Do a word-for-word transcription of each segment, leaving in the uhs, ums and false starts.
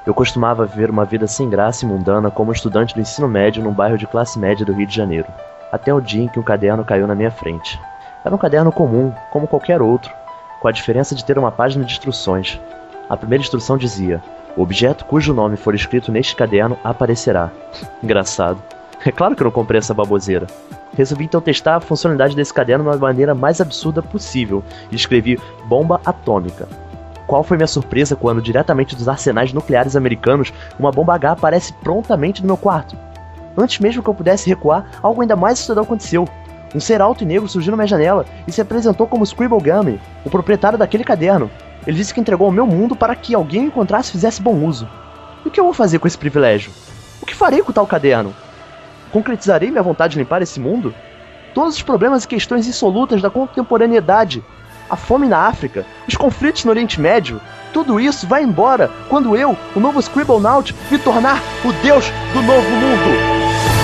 Eu costumava viver uma vida sem graça e mundana como estudante do ensino médio num bairro de classe média do Rio de Janeiro. Até o dia em que um caderno caiu na minha frente. Era um caderno comum, como qualquer outro, com a diferença de ter uma página de instruções. A primeira instrução dizia: o objeto cujo nome for escrito neste caderno aparecerá. Engraçado. É claro que eu não comprei essa baboseira. Resolvi então testar a funcionalidade desse caderno de uma maneira mais absurda possível e escrevi bomba atômica. Qual foi minha surpresa quando, diretamente dos arsenais nucleares americanos, uma bomba H aparece prontamente no meu quarto. Antes mesmo que eu pudesse recuar, algo ainda mais assustador aconteceu. Um ser alto e negro surgiu na minha janela e se apresentou como Scribble Gummy, o proprietário daquele caderno. Ele disse que entregou ao meu mundo para que alguém o encontrasse e fizesse bom uso. E o que eu vou fazer com esse privilégio? O que farei com tal caderno? Concretizarei minha vontade de limpar esse mundo? Todos os problemas e questões insolutas da contemporaneidade, a fome na África, os conflitos no Oriente Médio, tudo isso vai embora quando eu, o novo Scribblenaut, me tornar o deus do novo mundo.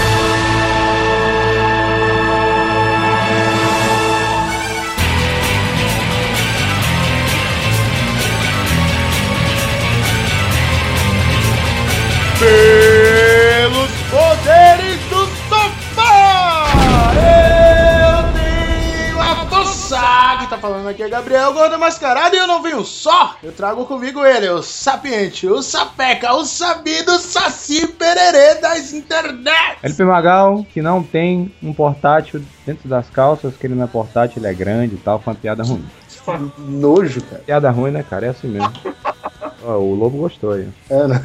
Pelos poderes do sofá, eu tenho a força. Quem tá falando aqui é Gabriel Gordo Mascarado e eu não venho só. Eu trago comigo ele, o sapiente, o sapeca, o sabido saci pererê das internet. L P Magal, que não tem um portátil dentro das calças, que ele não é portátil, ele é grande e tal, foi uma piada ruim. Nojo, cara. Piada ruim, né, cara? É assim mesmo. Ó, o Lobo gostou aí. É, né?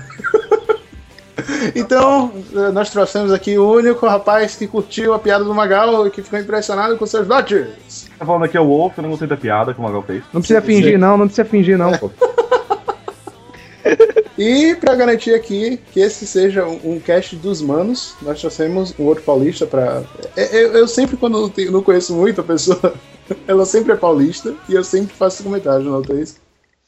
Então, nós trouxemos aqui o único rapaz que curtiu a piada do Magal e que ficou impressionado com seus Dodgers. Tá falando aqui é o Wolf, eu não gostei da piada que o Magal fez. Não precisa fingir não, não precisa fingir não, pô. E pra garantir aqui que esse seja um, um cast dos manos, nós trouxemos um outro paulista pra... Eu, eu sempre, quando não, tenho, não conheço muito a pessoa, ela sempre é paulista e eu sempre faço comentário, não é isso?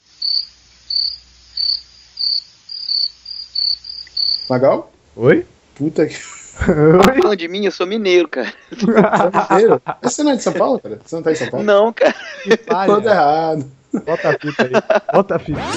Magal? Oi? Puta que... Oi? Falando de mim, eu sou mineiro, cara. Você é mineiro? Mas você não é de São Paulo, cara? Você não tá em São Paulo? Não, cara. Todo errado. Bota a fita aí. Bota a fita.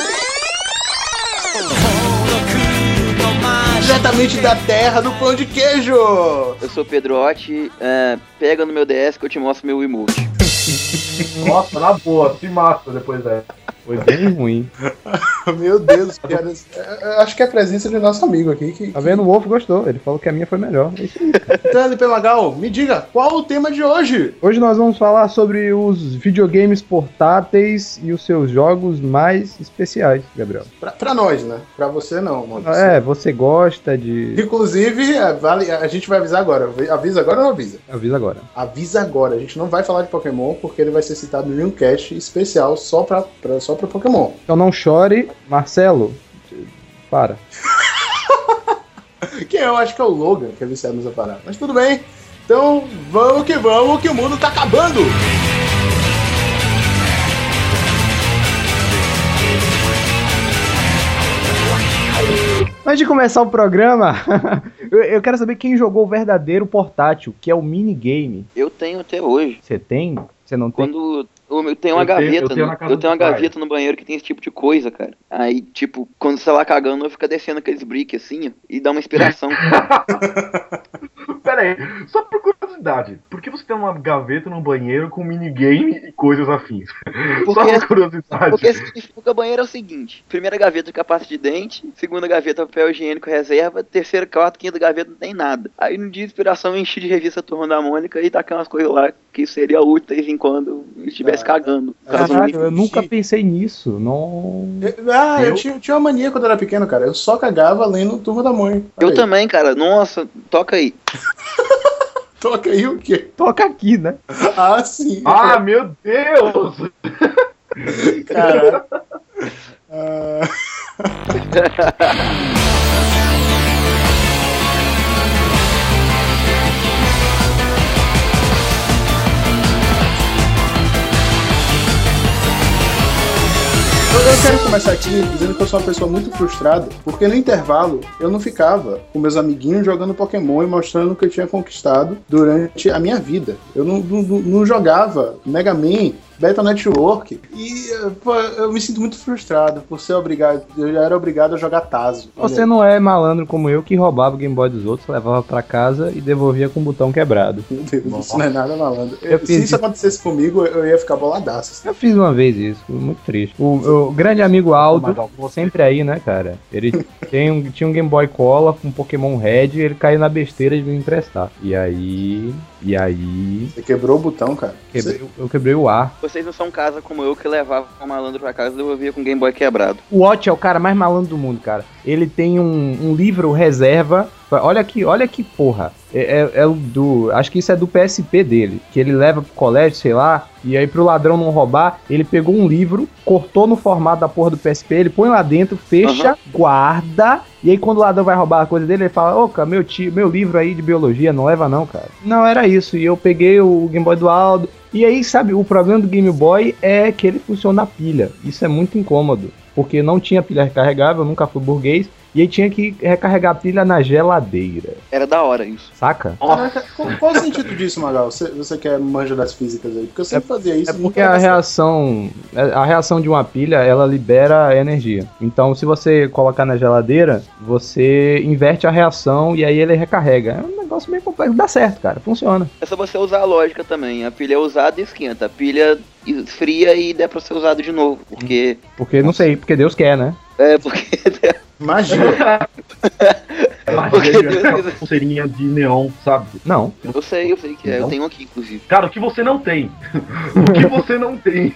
Diretamente da terra do pão de queijo. Eu sou o Pedrotti. Uh, pega no meu D S que eu te mostro meu emote. Nossa, na boa, se mata depois dessa. Foi bem ruim. Meu Deus, cara. Acho que é a presença de nosso amigo aqui. Que, tá vendo? O Wolf gostou. Ele falou que a minha foi melhor. É isso aí. Então, L P Magal, me diga, qual o tema de hoje? Hoje nós vamos falar sobre os videogames portáteis e os seus jogos mais especiais, Gabriel. Pra, pra nós, né? Pra você não, mano. É, você gosta de... Inclusive, vale, a gente vai avisar agora. Avisa agora ou não avisa? Avisa agora. Avisa agora. A gente não vai falar de Pokémon porque ele vai ser citado em um cast especial só pra, pra, só pra Pokémon. Então não chore, Marcelo. Para. Que eu acho que é o Logan que é viciado nessa parada. Mas tudo bem. Então vamos que vamos, que o mundo tá acabando. Antes de começar o programa, eu, eu quero saber quem jogou o verdadeiro portátil, que é o minigame. Eu tenho até hoje. Você tem? Você não tem? Quando eu tenho uma eu gaveta, tenho, eu tenho, no, eu tenho uma gaveta no banheiro que tem esse tipo de coisa, cara. Aí, tipo, quando você tá lá cagando, eu fico descendo aqueles bricks assim, ó, e dá uma inspiração. Pera aí, só por curiosidade, por que você tem uma gaveta no banheiro com minigame e coisas afins? Porque, só por curiosidade. Porque significa que o banheiro é o seguinte: primeira gaveta de pasta de dente, segunda gaveta papel higiênico reserva, terceira, quarta, quinta gaveta não tem nada. Aí no dia de inspiração eu enchi de revista Turma da Mônica e taquei umas coisas lá que seria útil de vez em quando eu estivesse ah, cagando. Caralho, eu nunca pensei nisso. Não... Eu, ah, eu, eu tinha, tinha uma mania quando eu era pequeno, cara. Eu só cagava lendo Turma da Mônica. Eu aí. Também, cara. Nossa, toca aí. Toca aí o quê? Toca aqui, né? Ah, sim. Ah, meu Deus! Cara. uh... Eu quero começar aqui dizendo que eu sou uma pessoa muito frustrada, porque no intervalo eu não ficava com meus amiguinhos jogando Pokémon e mostrando o que eu tinha conquistado durante a minha vida. Eu não, não, não jogava Mega Man Beta Network, e pô, eu me sinto muito frustrado por ser obrigado, eu já era obrigado a jogar Tazo. Você não é malandro como eu que roubava o Game Boy dos outros, levava pra casa e devolvia com o botão quebrado. Meu Deus, Nossa. isso não é nada malandro. Eu Se fiz isso isso. acontecesse comigo, eu ia ficar boladaço. Assim. Eu fiz uma vez isso, foi muito triste. O, o grande amigo Aldo, sempre aí, né, cara? Ele tem um, tinha um Game Boy Color com Pokémon Red e ele caiu na besteira de me emprestar. E aí... E aí... Você quebrou o botão, cara. Quebrei, eu quebrei o ar. Vocês não são casa como eu que levava o malandro pra casa e devolvia com o Game Boy quebrado. O Watch é o cara mais malandro do mundo, cara. Ele tem um, um livro reserva. Olha aqui, olha que porra. É, é, é o do. Acho que isso é do P S P dele. Que ele leva pro colégio, sei lá. E aí pro ladrão não roubar, ele pegou um livro, cortou no formato da porra do P S P, ele põe lá dentro, fecha, uhum. guarda. E aí quando o ladrão vai roubar a coisa dele, ele fala: ô, cara, meu, tio, meu livro aí de biologia, não leva não, cara. Não, era isso. E eu peguei o Game Boy do Aldo. E aí, sabe, o problema do Game Boy é que ele funciona na pilha. Isso é muito incômodo. Porque não tinha pilha recarregável, eu nunca fui burguês. E aí tinha que recarregar a pilha na geladeira. Era da hora isso. Saca? Caraca, qual, qual o sentido disso, Magal? Você, você quer manja das físicas aí? Porque eu sempre é, fazia isso. É porque a reação, a reação de uma pilha, ela libera energia. Então, se você colocar na geladeira, você inverte a reação e aí ele recarrega. É um negócio bem complexo. Dá certo, cara. Funciona. É só você usar a lógica também. A pilha é usada e esquenta. A pilha esfria e dá pra ser usado de novo. Porque... Porque, não sei, porque Deus quer, né? É, porque... Magia. Porque Deus... pulseirinha de neon, sabe? Não. Eu sei, eu sei que é. Não? Eu tenho aqui, inclusive. Cara, o que você não tem? O que você não tem?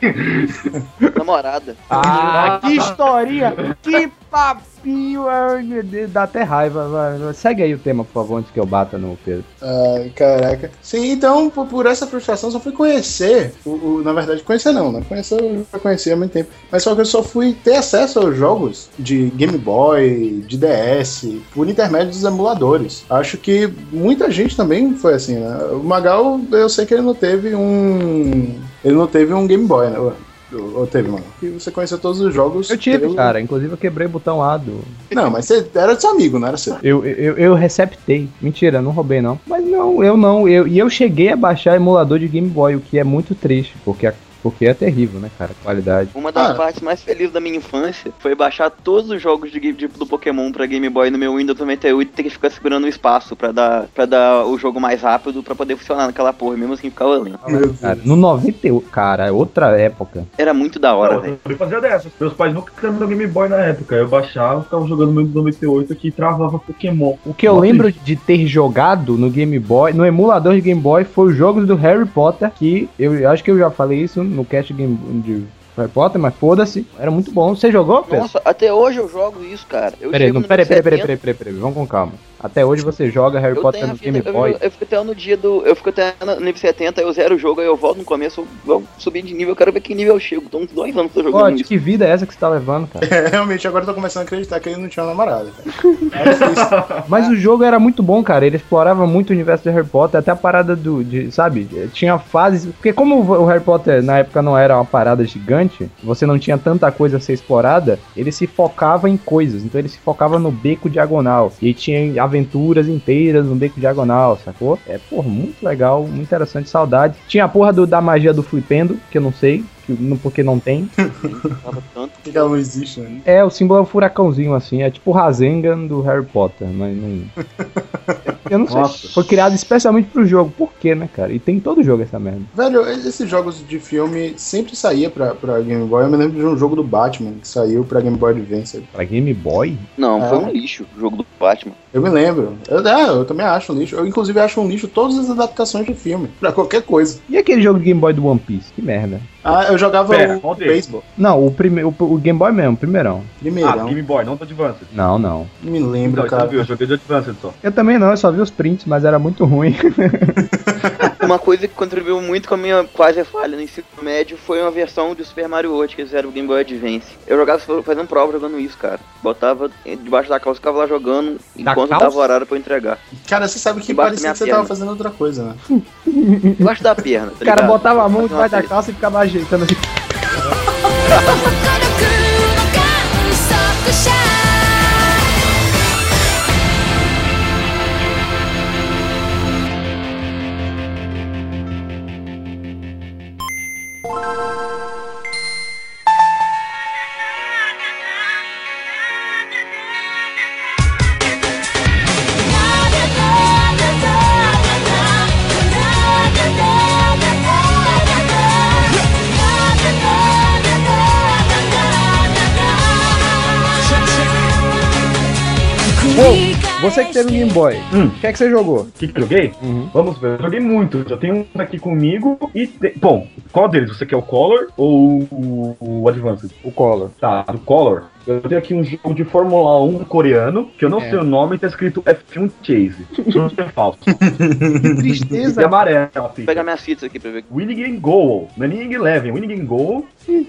Namorada. Ah, que historinha! Que papinho! Ai, meu Deus, dá até raiva. Vai. Segue aí o tema, por favor, antes que eu bata no Pedro. Ai, caraca. Sim, então, por, por essa frustração, só fui conhecer. O, o, na verdade, conhecer não, né? Conhecer eu já conhecia há muito tempo. Mas só que eu só fui ter acesso aos jogos de Game Boy, de D S, por intermédio dos emuladores. Acho que muita gente também foi assim, né? O Magal, eu sei que ele não teve um. Ele não teve um Game Boy, né? Ou teve, mano? E você conheceu todos os jogos. Eu tive, pelo... cara. Inclusive eu quebrei o botão lá do... Não, mas você era seu amigo, não era seu. Eu, eu, eu receptei. Mentira, não roubei não. Mas não, eu não. Eu, e eu cheguei a baixar emulador de Game Boy, o que é muito triste, porque a Porque é terrível, né, cara? A qualidade. Uma das ah. partes mais felizes da minha infância foi baixar todos os jogos de, de, do Pokémon pra Game Boy no meu Windows noventa e oito e ter que ficar segurando o espaço pra dar, pra dar o jogo mais rápido pra poder funcionar naquela porra, mesmo assim ficava lento. Cara, no noventa e oito, cara, é outra época. Era muito da hora, Não, velho. eu fazia dessas. Meus pais nunca tinham meu Game Boy na época. Eu baixava, ficava jogando no noventa e oito aqui e travava Pokémon. O que eu Nossa, lembro de ter jogado no Game Boy, no emulador de Game Boy, foi os jogos do Harry Potter, que eu acho que eu já falei isso no cast Game de Harry Potter, mas foda-se, era muito bom. Você jogou, Pedro? Nossa, até hoje eu jogo isso, cara. Eu Peraí, chego não, no peraí, peraí, mil e peraí, peraí, peraí, vamos com calma. Até hoje você joga Harry Eu Potter tenho no a fita, Game eu, Boy? eu, eu fico até no dia do. Eu fico até no nível setenta, eu zero o jogo, aí eu volto no começo, eu, eu subi de nível, eu quero ver que nível eu chego. Tô uns dois anos que eu tô jogando Pô, isso. que vida é essa que você tá levando, cara? É, realmente, agora eu tô começando a acreditar que ele não tinha uma namorada, cara. É difícil. Mas o jogo era muito bom, cara. Ele explorava muito o universo de Harry Potter, até a parada do. De, sabe? Tinha fases. Porque como o Harry Potter na época não era uma parada gigante, você não tinha tanta coisa a ser explorada, ele se focava em coisas. Então ele se focava no beco diagonal. E tinha aventuras inteiras no beco diagonal, sacou? É, porra, muito legal, muito interessante, saudade. Tinha a porra do, da magia do Flipendo, que eu não sei. Porque não tem. Por que ela não existe, né? É, o símbolo é um furacãozinho assim, é tipo o Rasengan do Harry Potter, mas não. Eu não sei. Nossa. Foi criado especialmente pro jogo. Por quê, né, cara? E tem em todo jogo essa merda. Velho, esses jogos de filme sempre saía pra, pra Game Boy. Eu me lembro de um jogo do Batman que saiu pra Game Boy Advance. Pra Game Boy? Não, É. foi um lixo o jogo do Batman. Eu me lembro. Eu, é, eu também acho um lixo. Eu, inclusive, acho um lixo todas as adaptações de filme. Pra qualquer coisa. E aquele jogo de Game Boy do One Piece? Que merda. Ah, eu jogava Pera, o qual deles? beisebol. Não, o, prime... o, o Game Boy mesmo, primeirão. Primeirão. Ah, Game Boy, não do Advanced. Não, não. Não me lembro, Então, cara. você viu, eu joguei de Advanced só. Eu também não, eu só vi os prints, mas era muito ruim. Uma coisa que contribuiu muito com a minha quase falha no ensino médio foi uma versão do Super Mario World que eles fizeram o Game Boy Advance. Eu jogava fazendo prova jogando isso, cara. Botava debaixo da calça e ficava lá jogando Da enquanto calça? dava o horário pra eu entregar. Cara, você sabe que Embaixo parecia da que você minha tava perna. fazendo outra coisa, né? Debaixo da perna, tá O cara ligado? botava a mão Fazendo debaixo da uma calça e ficava ajeitando assim. 心の観測者 Música Bom, você que teve um Game Boy, o Hum. que é que você jogou? O que, que eu joguei? Uhum. Vamos ver, eu joguei muito. Eu tenho um aqui comigo e. Te... Bom, qual deles? Você quer o Color ou o, o Advanced? O Color. Tá, do Color. Eu tenho aqui um jogo de Fórmula um coreano, que eu não É. sei o nome, tá escrito F um Chase. Não é falso. Que tristeza. E amarelo. Vou pegar minhas fitas aqui pra ver. Winning Game Goal. Não é Winning Eleven, Winning Game Goal.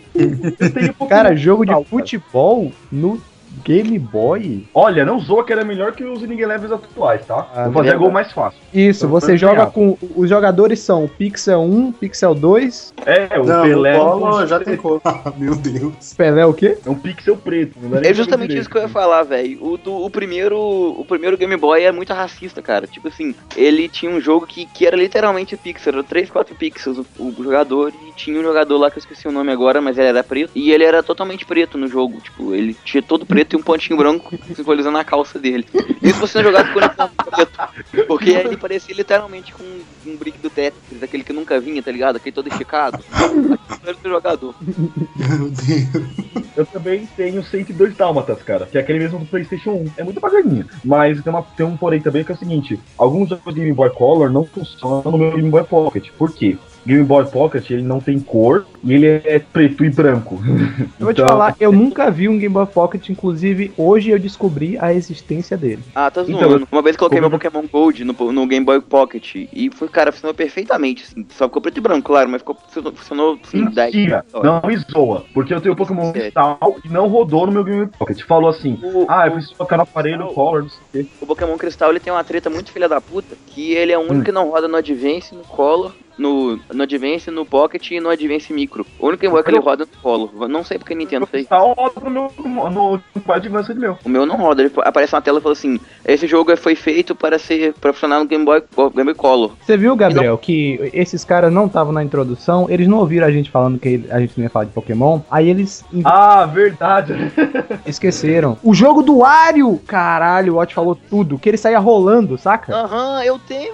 Eu tenho um pouquinho Cara, jogo de falta. futebol no Game Boy? Olha, não zoa que era melhor que os Winning Elevens atuais, tá? Ah, Vou fazer beleza. gol mais fácil. Isso, Eu você tô joga ganhado. com... Os jogadores são Pixel um, Pixel dois, É, o Não, Pelé o Collor já é tem cor. Meu Deus. Pelé o quê? um pixel preto. Não é nem É justamente direito. isso que eu ia falar, velho. O, do- o, primeiro, o primeiro Game Boy é muito racista, cara. Tipo assim, ele tinha um jogo que, que era literalmente pixel, era três, quatro pixels o, o jogador, e tinha um jogador lá que eu esqueci o nome agora, mas ele era preto, e ele era totalmente preto no jogo. Tipo, ele tinha todo preto e um pontinho branco simbolizando a calça dele. Isso você não jogasse com o uniforme preto, porque ele parecia literalmente com um, um brick do Tetris, aquele que nunca vinha, tá ligado? Aquele todo esticado. Aquele era o jogador. Meu Deus. Eu também tenho cento e dois Dálmatas, cara, que é aquele mesmo do PlayStation um. É muito baganinha. Mas tem, uma, tem um porém também que é o seguinte: alguns jogos de Game Boy Color não funcionam no meu Game Boy Pocket. Por quê? Game Boy Pocket ele não tem cor e ele é preto e branco. Eu vou te falar, eu nunca vi um Game Boy Pocket, inclusive hoje eu descobri a existência dele. Ah, tá Então, zoando. Uma vez coloquei meu como- Pokémon Gold no, no Game Boy Pocket e foi, cara, funcionou perfeitamente, assim. Só ficou preto e branco, claro, mas ficou, funcionou, funcionou assim, dez. Mentira, não me zoa, porque eu tenho o Pokémon Sério. Cristal e não rodou no meu Game Boy Pocket. Falou assim: O, ah, eu o- preciso colocar no aparelho Color, não sei o quê. o Pokémon Cristal ele tem uma treta muito filha da puta, que ele é o único Hum. que não roda no Advance, no Color, no, no Advance, no Pocket e no Advance Micro. O único Game Boy que ele roda no Color. Não sei porque a Nintendo O fez. Cristal roda no meu no, no Advanced meu. O meu não roda, ele aparece na tela e fala assim: esse jogo foi feito para ser para funcionar no Game Boy, Game Boy Color. Você viu, Gabriel, que esses caras não estavam na introdução, eles não ouviram a gente falando que a gente não ia falar de Pokémon, aí eles in- Ah, verdade. esqueceram. O jogo do Wario! Caralho, o Watch falou tudo, que ele saía rolando, saca? Aham, eu tenho.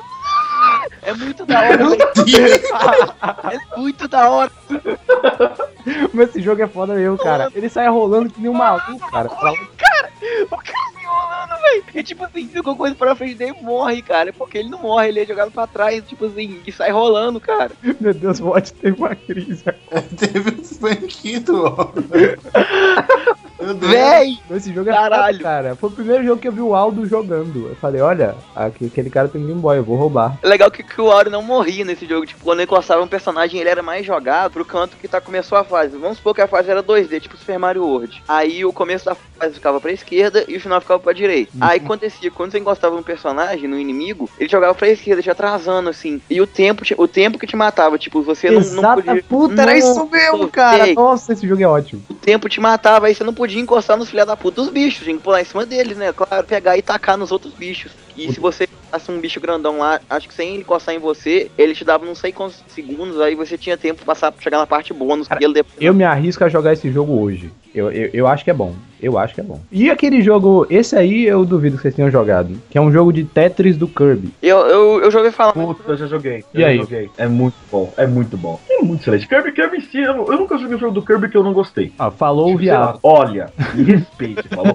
É muito da hora, velho. É muito da hora. Mas esse jogo é foda mesmo, cara. Ele saia rolando que nem um maluco, cara. Pra lá- O cara se enrolando, velho. E tipo assim, se alguma coisa pra frente dele, morre, cara. Porque ele não morre, ele é jogado pra trás, tipo assim, e sai rolando, cara. Meu Deus, o Watch teve uma crise. Teve um fanquito, ó. Meu Deus. Véi! Esse jogo é Caralho. foda, cara. Foi o primeiro jogo que eu vi o Aldo jogando. Eu falei, olha, aqui- aquele cara tem Game Boy, eu vou roubar. É legal que, que o Wario não morria nesse jogo. Tipo, quando ele encostava um personagem, ele era mais jogado pro canto que tá, começou a fase. Vamos supor que a fase era dois D, tipo Super Mario World. Aí o começo da fase ficava pra esquerda e o final ficava pra direita. Aí acontecia, quando você encostava no personagem, no inimigo, ele jogava pra esquerda, te atrasando, assim. E o tempo, te- o tempo que te matava, tipo, você não, não Exata podia... puta, era isso mesmo, Nossa, cara. véi. Nossa, esse jogo é ótimo. O tempo te matava, aí você não podia encostar nos filha da puta dos bichos, tinha que pular em cima deles, né? Claro, pegar e tacar nos outros bichos. E se você passasse um bicho grandão lá, acho que sem ele encostar em você, ele te dava não sei quantos segundos, aí você tinha tempo pra passar pra chegar na parte bônus. Cara, e ele depois... Eu me arrisco a jogar esse jogo hoje. Eu, eu, eu acho que é bom. Eu acho que é bom. E aquele jogo, esse aí eu duvido que vocês tenham jogado. Que é um jogo de Tetris do Kirby. Eu, eu, eu já ouvi falar. Puta, eu já joguei. E eu aí? já joguei. É muito bom, é muito bom. É muito excelente. Kirby, Kirby em si, eu, eu nunca joguei um jogo do Kirby que eu não gostei. Ah, falou o Sei lá, viado. olha, me respeite, falou.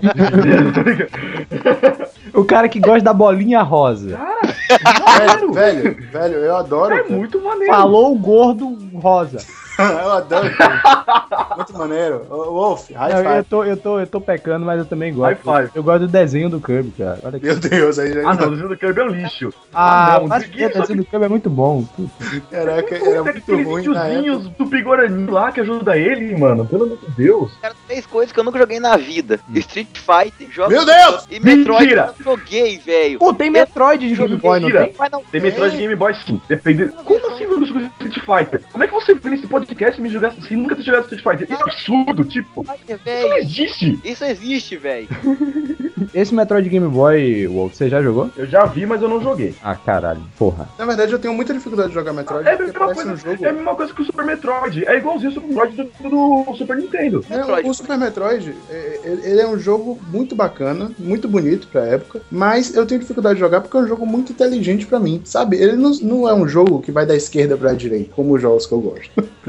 O cara que gosta da bolinha rosa. Velho, velho, velho, eu adoro. É cara. muito maneiro. Falou o gordo rosa. Eu adoro. Cara. Muito maneiro. Ô, Wolf, high Não, eu, five. tô, eu, tô, eu tô pecando, mas eu também gosto. High five. Eu gosto do desenho do Kirby, cara. Olha aqui. Meu Deus, aí já. Ah, não, o desenho do Kirby é um lixo. Ah, não, mas ninguém- o desenho do Kirby é muito bom. Caraca, era Tem muito aqueles ruim na época. índiozinhos do Pigorani lá que ajuda ele, mano. Pelo amor de Deus. Cara, três coisas que eu nunca joguei na vida: Street Fighter, jogos Meu Deus! e Metroid. Mentira! Eu não joguei, velho. Pô, tem Metroid de Game Boy, não Mentira. tem? Mas não Tem Metroid Game Boy sim. Depende. Como assim você não jogou Street Fighter? Como é que você vem nesse podcast e me jogar assim? Nunca ter jogado Street Fighter? Isso é absurdo, tipo. Fighter, Isso não velho. existe. Isso existe, velho. Esse Metroid Game Boy, Wolf, você já jogou? Eu já vi, mas eu não joguei. Ah, caralho, porra. Na verdade, eu tenho muita dificuldade de jogar Metroid, É a, porque mesma parece coisa, um jogo. é a mesma coisa que o Super Metroid. É igualzinho o Super Metroid do, do Super Nintendo. É, Metroid. o, o Super Metroid, é, ele ele é um jogo muito bacana, muito bonito pra época, mas eu tenho dificuldade de jogar porque é um jogo muito inteligente pra mim, sabe? Ele não, não é um jogo que vai da esquerda pra direita, como os jogos que eu gosto.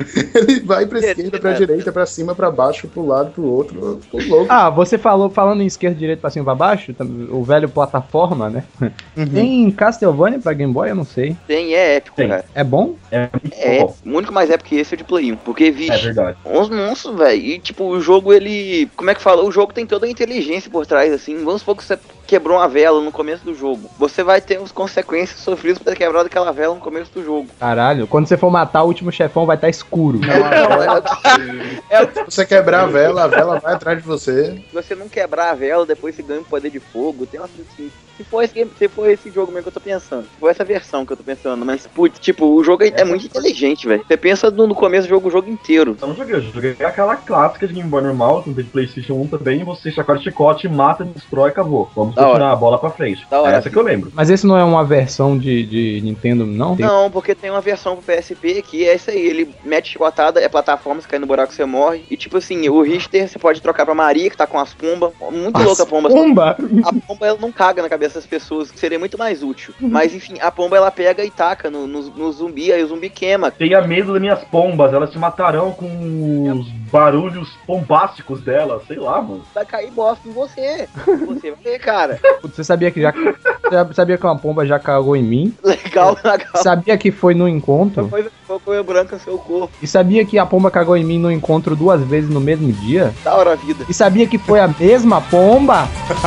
Ele vai pra É, esquerda, pra é. direita, pra cima, pra baixo, pro lado, pro outro. Eu tô louco. Ah, você falou, falando em esquerda, direita, pra cima, pra baixo, tam- o velho plataforma, né? Uhum. Tem Castlevania pra Game Boy? Eu não sei. Tem, é épico, Tem. cara. É bom? É muito É, bom. o único mais épico que esse é o de Play um. Porque, É vixe, verdade. uns monstros, velho. E, tipo, o jogo, ele... Como é que fala? O jogo tem toda a inteligência por trás, assim. Vamos supor que você quebrou uma vela no começo do jogo. Você vai ter as consequências sofridas por ter quebrado aquela vela no começo do jogo. Caralho, quando você for matar o último chefão vai estar escuro. É, Se você quebrar a vela, a vela vai atrás de você. se você não quebrar a vela, depois você ganha um poder de fogo. Tem uma coisa assim. Se for, esse, game- se for esse jogo mesmo que eu tô pensando. Se for essa versão que eu tô pensando. Mas, putz, tipo, o jogo é, é muito inteligente, velho. Você pensa no, no começo do jogo, o jogo inteiro. Eu não joguei, eu joguei aquela clássica de Game Boy normal, de PlayStation um também, você chacoalha o chicote, mata, destrói, acabou. Vamos Da hora. continuar a bola pra frente. Da hora. É essa que eu lembro. Mas esse não é uma versão de, de Nintendo, não? Tem- Não, porque tem uma versão pro P S P que é isso aí, ele mete chicotada, é plataforma, você cai no buraco, você morre. E tipo assim, o Richter você pode trocar pra Maria, que tá com as pombas. Muito louca a pomba. Pomba! A pomba ela não caga na cabeça das pessoas, que seria muito mais útil. Mas enfim, a pomba ela pega e taca no, no, no zumbi, aí o zumbi queima. Tenha medo das minhas pombas, elas te matarão com os barulhos bombásticos delas, sei lá, mano. Vai cair bosta em você. Você vai ver, cara. Putz, Você sabia que já. Você sabia que uma pomba já cagou em mim? Legal, legal. Sabia que foi no encontro? Foi coisa branca no seu corpo. E sabia que a pomba cagou em mim no encontro duas vezes no mesmo dia? Da hora a vida. E sabia que foi a mesma pomba?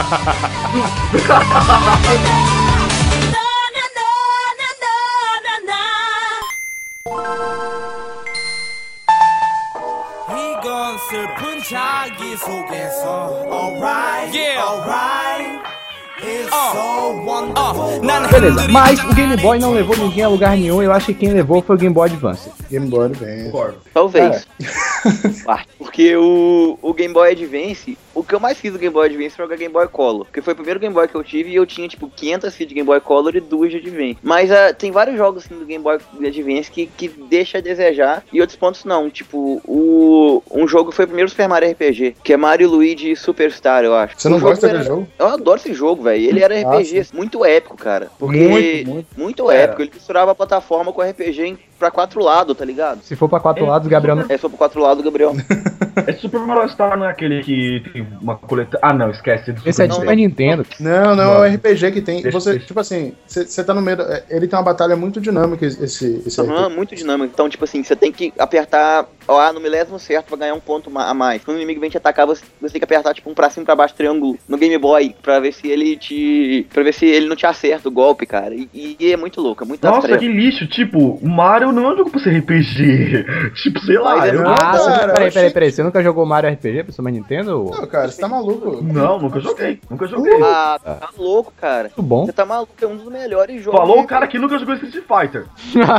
이건 슬픈 자기 속에서 alright, alright, it's so wonderful. 난 Beleza, mas o Game Boy não levou ninguém a lugar nenhum. Eu acho que quem levou foi o Game Boy Advance. Game Boy Advance. Concordo. Talvez. Parte. Porque o, o Game Boy Advance, o que eu mais fiz do Game Boy Advance foi jogar Game Boy Color. Porque foi o primeiro Game Boy que eu tive e eu tinha tipo quinhentas fitas de Game Boy Color e duas de Advance. Mas uh, tem vários jogos assim do Game Boy Advance que, que deixa a desejar e outros pontos não. Tipo, o, um jogo foi o primeiro Super Mario R P G, que é Mario Luigi Superstar, eu acho. Você não O jogo gosta era- daquele jogo? Eu adoro esse jogo, velho. Ele era R P G muito épico, cara. Porque Muito, muito. muito Era. épico. Ele misturava a plataforma com R P G em- pra quatro lados, tá ligado? Se for pra quatro É, lados, Gabriel não. É só pro quatro lados, Gabriel. Esse Super Mario Star não é aquele que tem uma coleta. Ah, não, esquece. do Esse é de Super Super Nintendo. Não, não, é o R P G que tem. Deixa, Você, deixa. tipo assim, você tá no meio. da- Ele tem uma batalha muito dinâmica, esse, esse Aham, R P G. muito dinâmico. Então, tipo assim, você tem que apertar A no milésimo certo pra ganhar um ponto ma- a mais. Quando o inimigo vem te atacar, você, você tem que apertar tipo um pra cima e pra baixo triângulo no Game Boy pra ver se ele te. pra ver se ele não te acerta o golpe, cara. E, e é muito louco, é muito Nossa, abstrato. que lixo. Tipo, Mario não é um jogo pra ser R P G. Tipo, sei lá. Mas é eu- muito- Ah, você, cara, peraí, eu peraí, achei- peraí. Você nunca jogou Mario R P G pra Super Nintendo? Não, cara, você tá maluco. Não, nunca joguei. Nunca joguei. Ah, tá louco, cara. Muito bom. Você tá maluco, é um dos melhores jogos. Falou de- o cara que nunca jogou Street Fighter.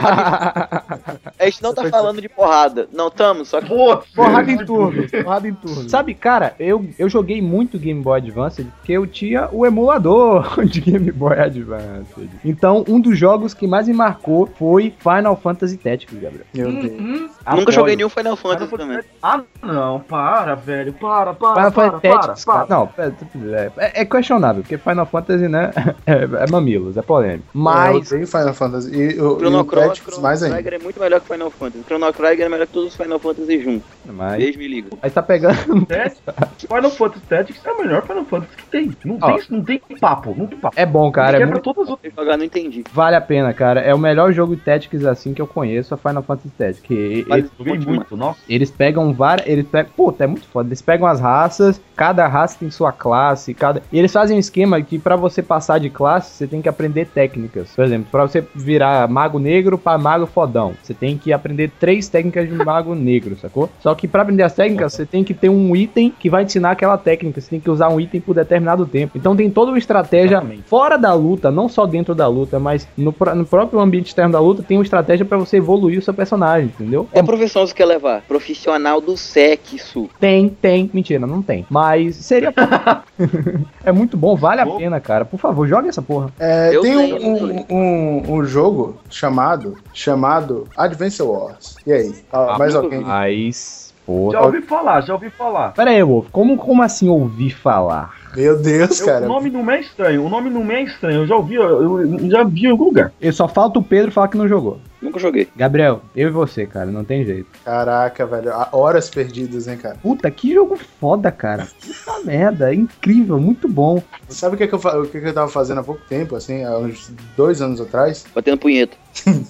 A gente não tá falando de porrada. Não, tamo, só que. Putz, Porrada em turno, porrada em turno. Sabe, cara, eu, eu joguei muito Game Boy Advance porque eu tinha o emulador de Game Boy Advance. Então, um dos jogos que mais me marcou foi Final Fantasy Tactics, Gabriel. Meu Deus. Nunca joguei nenhum Final Fantasy Final também. Ah, não, para, velho. Para, para, Final para, Fantasy para, Tactics, para. cara. Não, é, é, é questionável, porque Final Fantasy, né, é, é mamilos, é polêmico. Mas, Eu odeio Final Fantasy. E, o- e Chrono o Cross, Tactics Chrono mais ainda. Trigger é muito melhor que Final Fantasy. Chrono Trigger é melhor que todos os Final Fantasy juntos. mas Beijo, me liga. aí tá pegando... Tactics, Final Fantasy Tactics é o melhor Final Fantasy que tem. Não, Ó. tem, não tem papo, não tem papo. É bom, cara, é Quebra muito... todas as outras. Se jogar, não entendi. Vale a pena, cara. É o melhor jogo de Tactics assim que eu conheço, a Final Fantasy Tactics. Que Mas- eles, Joguei Ótimo, muito, nossa. eles pegam várias. Eles pegam. Puta, é muito foda. Eles pegam as raças, cada raça tem sua classe, cada. E eles fazem um esquema que pra você passar de classe, você tem que aprender técnicas. Por exemplo, pra você virar mago negro pra mago fodão, você tem que aprender três técnicas de mago negro, sacou? Só que pra aprender as técnicas, você tem que ter um item que vai te ensinar aquela técnica. Você tem que usar um item por determinado tempo. Então tem toda uma estratégia Exatamente. fora da luta, não só dentro da luta, mas no, pró- no próprio ambiente externo da luta, tem uma estratégia pra você evoluir o seu personagem, entendeu? Qual profissão você quer levar? Profissional do sexo. Tem, tem. Mentira, não tem. Mas seria. É muito bom, vale a pena, cara. Por favor, joga essa porra. É, Eu tem tenho, um, eu um, um, um jogo chamado, chamado Advance Wars. E aí? Ah, mais alguém? Mas. Pô, Já ouvi falar, já ouvi falar. Pera aí, Wolf. Como, como assim ouvir falar? Meu Deus, Eu- cara. o nome não me é estranho, o nome não me é estranho. Eu já ouvi, eu, eu já vi em algum lugar. E só falta o Pedro falar que não jogou. Nunca joguei. Gabriel, eu e você, cara, não tem jeito. Caraca, velho. há Horas perdidas, hein, cara. Puta, que jogo foda, cara. Puta merda, incrível, muito bom. Sabe o que, que, eu, fa- o que, que eu tava fazendo há pouco tempo, assim, há uns dois anos atrás? Batendo punheta.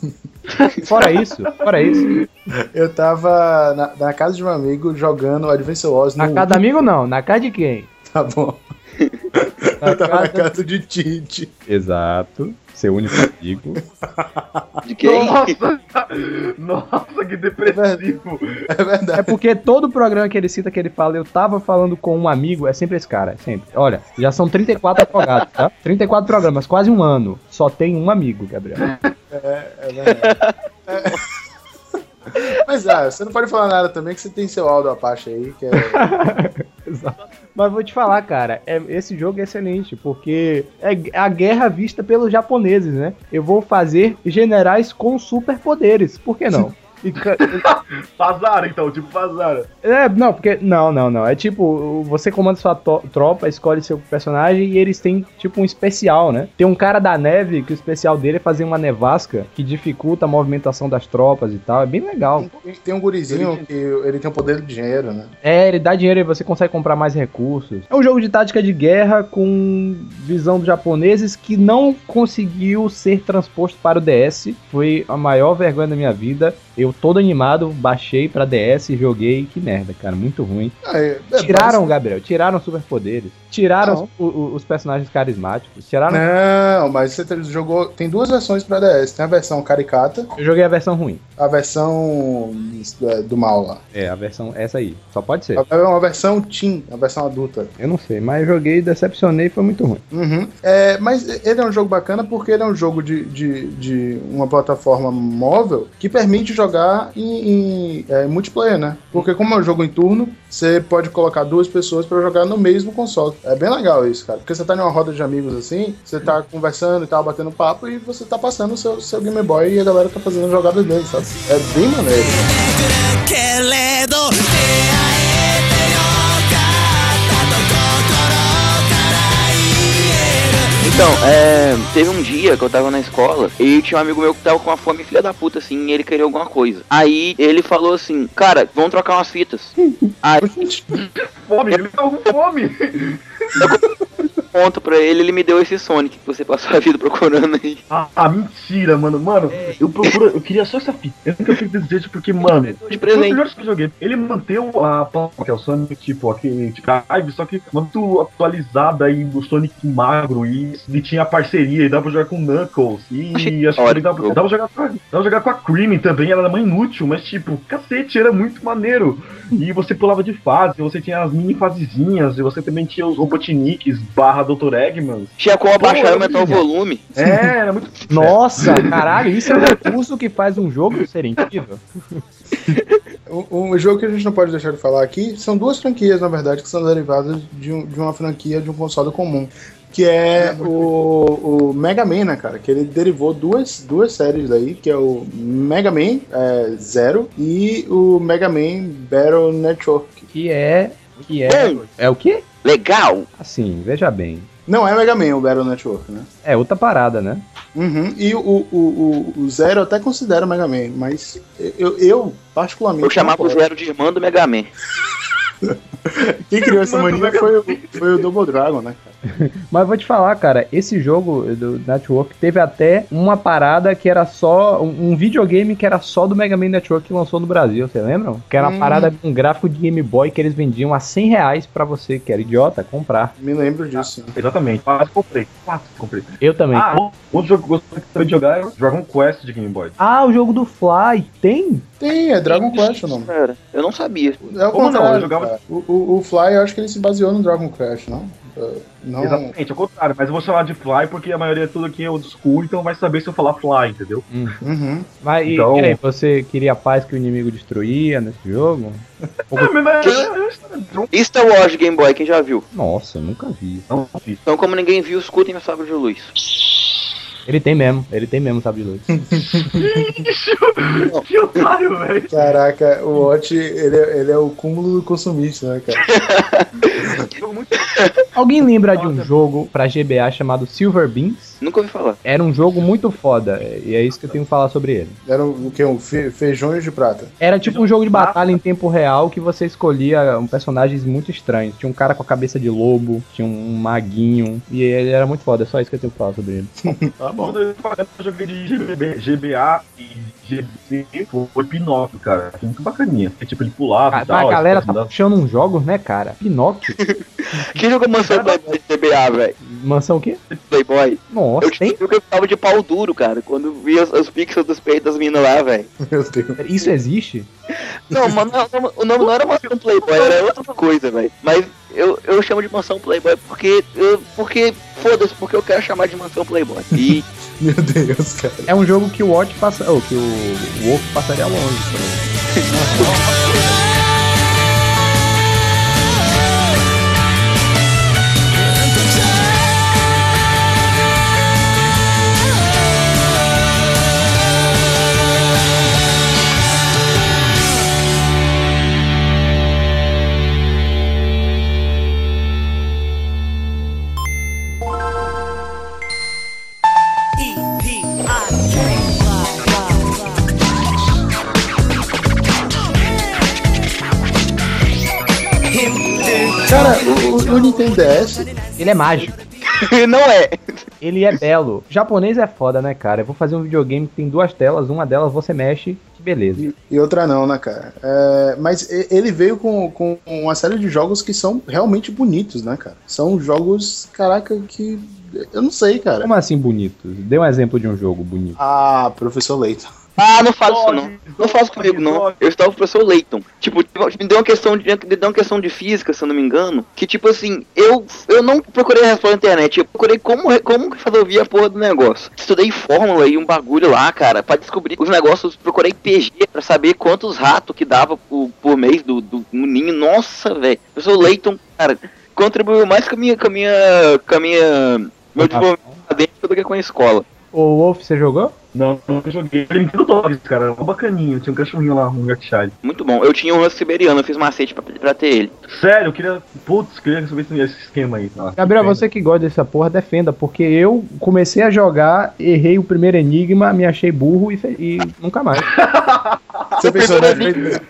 Fora isso, fora isso. Eu tava na, na casa de um amigo jogando Advance Wars Na no... casa do amigo não, na casa de quem? Tá bom. Na Eu tava na casa- casa de Tite. Exato, seu único amigo. De quem? Nossa, nossa, que depressivo. É verdade. É porque todo programa que ele cita, que ele fala, eu tava falando com um amigo, é sempre esse cara, é sempre. Olha, já são trinta e quatro afogados, tá? trinta e quatro programas, quase um ano. Só tem um amigo, Gabriel. É, é verdade. É. Mas ah, você não pode falar nada também, que você tem seu Aldo Apache aí, que é... Exato. Mas vou te falar, cara, é, esse jogo é excelente, porque é a guerra vista pelos japoneses, né? Eu vou fazer generais com superpoderes, por que não? E ca- Vazara, então, tipo, vazara. É, não, porque. Não, não, não. É tipo, você comanda sua to- tropa, escolhe seu personagem e eles têm tipo um especial, né? Tem um cara da neve que o especial dele é fazer uma nevasca que dificulta a movimentação das tropas e tal. É bem legal. Tem, tem um gurizinho que ele tem o poder do dinheiro, né? É, ele dá dinheiro e você consegue comprar mais recursos. É um jogo de tática de guerra com visão dos japoneses que não conseguiu ser transposto para o D S. Foi a maior vergonha da minha vida. Eu todo animado, baixei pra D S e joguei. Que merda, cara, muito ruim. Ah, é- é Tiraram, básico. Gabriel, tiraram superpoderes. Tiraram Não. os, o- o- os personagens carismáticos. Tiraram. Não, mas você te- jogou... Tem duas versões pra D S. Tem a versão caricata, Eu joguei a versão ruim. a versão é, do mal lá. É, a versão essa aí. Só pode ser. É uma versão teen, a versão adulta. Eu não sei, mas joguei, decepcionei, foi muito ruim. Uhum. É, mas ele é um jogo bacana porque ele é um jogo de, de, de uma plataforma móvel que permite jogar em, em, é, multiplayer, né? Porque como é um jogo em turno, você pode colocar duas pessoas pra jogar no mesmo console. É bem legal isso, cara. Porque você tá em uma roda de amigos assim, você tá conversando e tal, batendo papo e você tá passando o seu, seu Game Boy e a galera tá fazendo jogadas dele, sabe? É bem maneiro. Então, é, teve um dia que eu tava na escola e tinha um amigo meu que tava com uma fome filha da puta, assim, e ele queria alguma coisa. Aí ele falou assim, cara, vamos trocar umas fitas. Aí Fome, ele tá com fome. ponto pra ele, ele me deu esse Sonic que você passou a vida procurando aí. Ah, ah, mentira, mano. Mano, eu procuro, eu queria só essa fita. Eu nunca fiz desse jeito porque, mano, De foi o presente. melhor que eu joguei. Ele manteve a plataforma, que é o Sonic, tipo, aquele tipo, live, só que muito atualizada e o Sonic magro e, e tinha parceria e dava pra jogar com Knuckles. E acho que também dava, dava, pra jogar com a, dava pra jogar com a Creamy também, ela era mais inútil, mas tipo, cacete, era muito maneiro. E você pulava de fase, você tinha as mini fasezinhas, e você também tinha os Robotniks barra doutor Eggman. Tinha como abaixar e Pô, aumentar o genial. volume. É, era muito. Nossa, caralho, isso é um recurso que faz um jogo ser incrível. Um, um jogo que a gente não pode deixar de falar aqui são duas franquias, na verdade, que são derivadas de, um- de uma franquia de um console comum. Que é o, o Mega Man, né, cara? Que ele derivou duas, duas séries daí, que é o Mega Man é, Zero e o Mega Man Battle Network. Que é. Que é. Bom. É o quê? Legal. Assim, veja bem. Não é Mega Man o Battle Network, né? É outra parada, né? Uhum. E o, o, o, o Zero eu até considero Mega Man, mas eu, eu particularmente. Eu chamava o não gosto. Zero de irmão do Mega Man. Quem criou essa Mano, mania Mega foi, o- foi o Double Dragon, né, cara? Mas eu vou te falar, cara, esse jogo do Network teve até uma parada que era só. Um, um videogame que era só do Mega Man Network que lançou no Brasil, você lembram? Que era uma Hum. parada com um gráfico de Game Boy que eles vendiam a cem reais pra você, que era idiota, comprar. Me lembro disso. sim. Exatamente, quase comprei. Quase comprei. Eu também. Ah, outro jogo que eu gostaria também de jogar é o Dragon Quest de Game Boy. Ah, o jogo do Fly, tem? Tem, é Dragon Quest o nome. Cara, eu não sabia. É o Como não? contrário, Eu jogava- cara. O, o, o Fly, eu acho que ele se baseou no Dragon Quest, não? Uh, não... Exatamente, ao contrário, mas eu vou chamar de Fly porque a maioria é tudo aqui é old school, então vai saber se eu falar Fly, entendeu? Uhum. Mas e- Então- e aí, você queria a paz que o inimigo destruía nesse jogo? Ah, mas- mas- mas- E Star Wars de Game Boy, quem já viu? Nossa, eu nunca vi. Não fiz. Então, como ninguém viu, escutem meu sabre de luz. Ele tem mesmo, ele tem mesmo, sabe de luz. Que otário, velho. Caraca, o Watch, ele, é- ele é o cúmulo do consumista, né, cara? Jogo muito Alguém lembra de um jogo pra G B A chamado Silver Beans? Nunca ouvi falar. Era um jogo muito foda, e é isso que eu tenho que falar sobre ele. Era o que? Um fe- feijões de prata. Era tipo um jogo de batalha em tempo real que você escolhia um personagens muito estranhos. Tinha um cara com a cabeça de lobo, tinha um maguinho, e ele era muito foda, é só isso que eu tenho que falar sobre ele. Tá bom. Quando eu joguei de G B, G B A e G B C foi Pinóquio, cara. Foi muito bacaninha. É tipo, ele pulava Ah, e tal. mas a galera tipo, tá andava. puxando uns jogos, né, cara? Pinóquio. Quem jogou Mansão Playboy de G B A, velho? Mansão o quê? Playboy. Nossa, Eu tem? tinha que eu tava de pau duro, cara, quando via os, os pixels dos peitos das meninas lá, velho. Meu Deus. Isso existe? Não, mano, não, o nome não era Mansão Playboy, era outra coisa, velho. Mas eu, eu chamo de Mansão Playboy porque, eu, porque foda-se, porque eu quero chamar de Mansão Playboy. E Meu Deus, cara. É um jogo que o Watch passa. Ou que o, o Wolf passaria longe. Por exemplo. Cara, o, o- o Nintendo D S, Ele é mágico. não é. Ele é belo. O japonês é foda, né, cara? Eu vou fazer um videogame que tem duas telas, uma delas você mexe, que beleza. e, e outra não, né, cara? É, mas e- ele veio com, com uma série de jogos que são realmente bonitos, né, cara? São jogos, caraca, que... Eu não sei, cara. Como assim bonitos? Dê um exemplo de um jogo bonito. Ah, Professor Layton. Ah, não faz isso não. Não faz comigo não. Eu estava com o professor Layton. Tipo, me deu uma questão de, me deu uma questão de física, se eu não me engano. Que tipo assim, eu, eu não procurei a resposta na internet. Eu procurei como, como que resolvia a porra do negócio. Estudei fórmula e um bagulho lá, cara, pra descobrir os negócios. Procurei P G pra saber quantos ratos que dava por, por mês do, do ninho. Nossa, velho. O professor Layton, cara, contribuiu mais com a minha, com a minha, com a minha, meu desenvolvimento acadêmico do que com a escola. Ô, Wolf, você jogou? Não, nunca joguei. Ele Nintendo Dogs, cara, era uma bacaninha. Tinha um cachorrinho lá, um Yorkshire. Muito bom. Eu tinha um husky siberiano, eu fiz macete pra, pra ter ele. Sério, eu queria. Putz, queria saber esse esse esquema aí. Nossa, Gabriel, que pena. você que gosta dessa porra, defenda, porque eu comecei a jogar, errei o primeiro enigma, me achei burro e, fe- e nunca mais. Você pensou, né?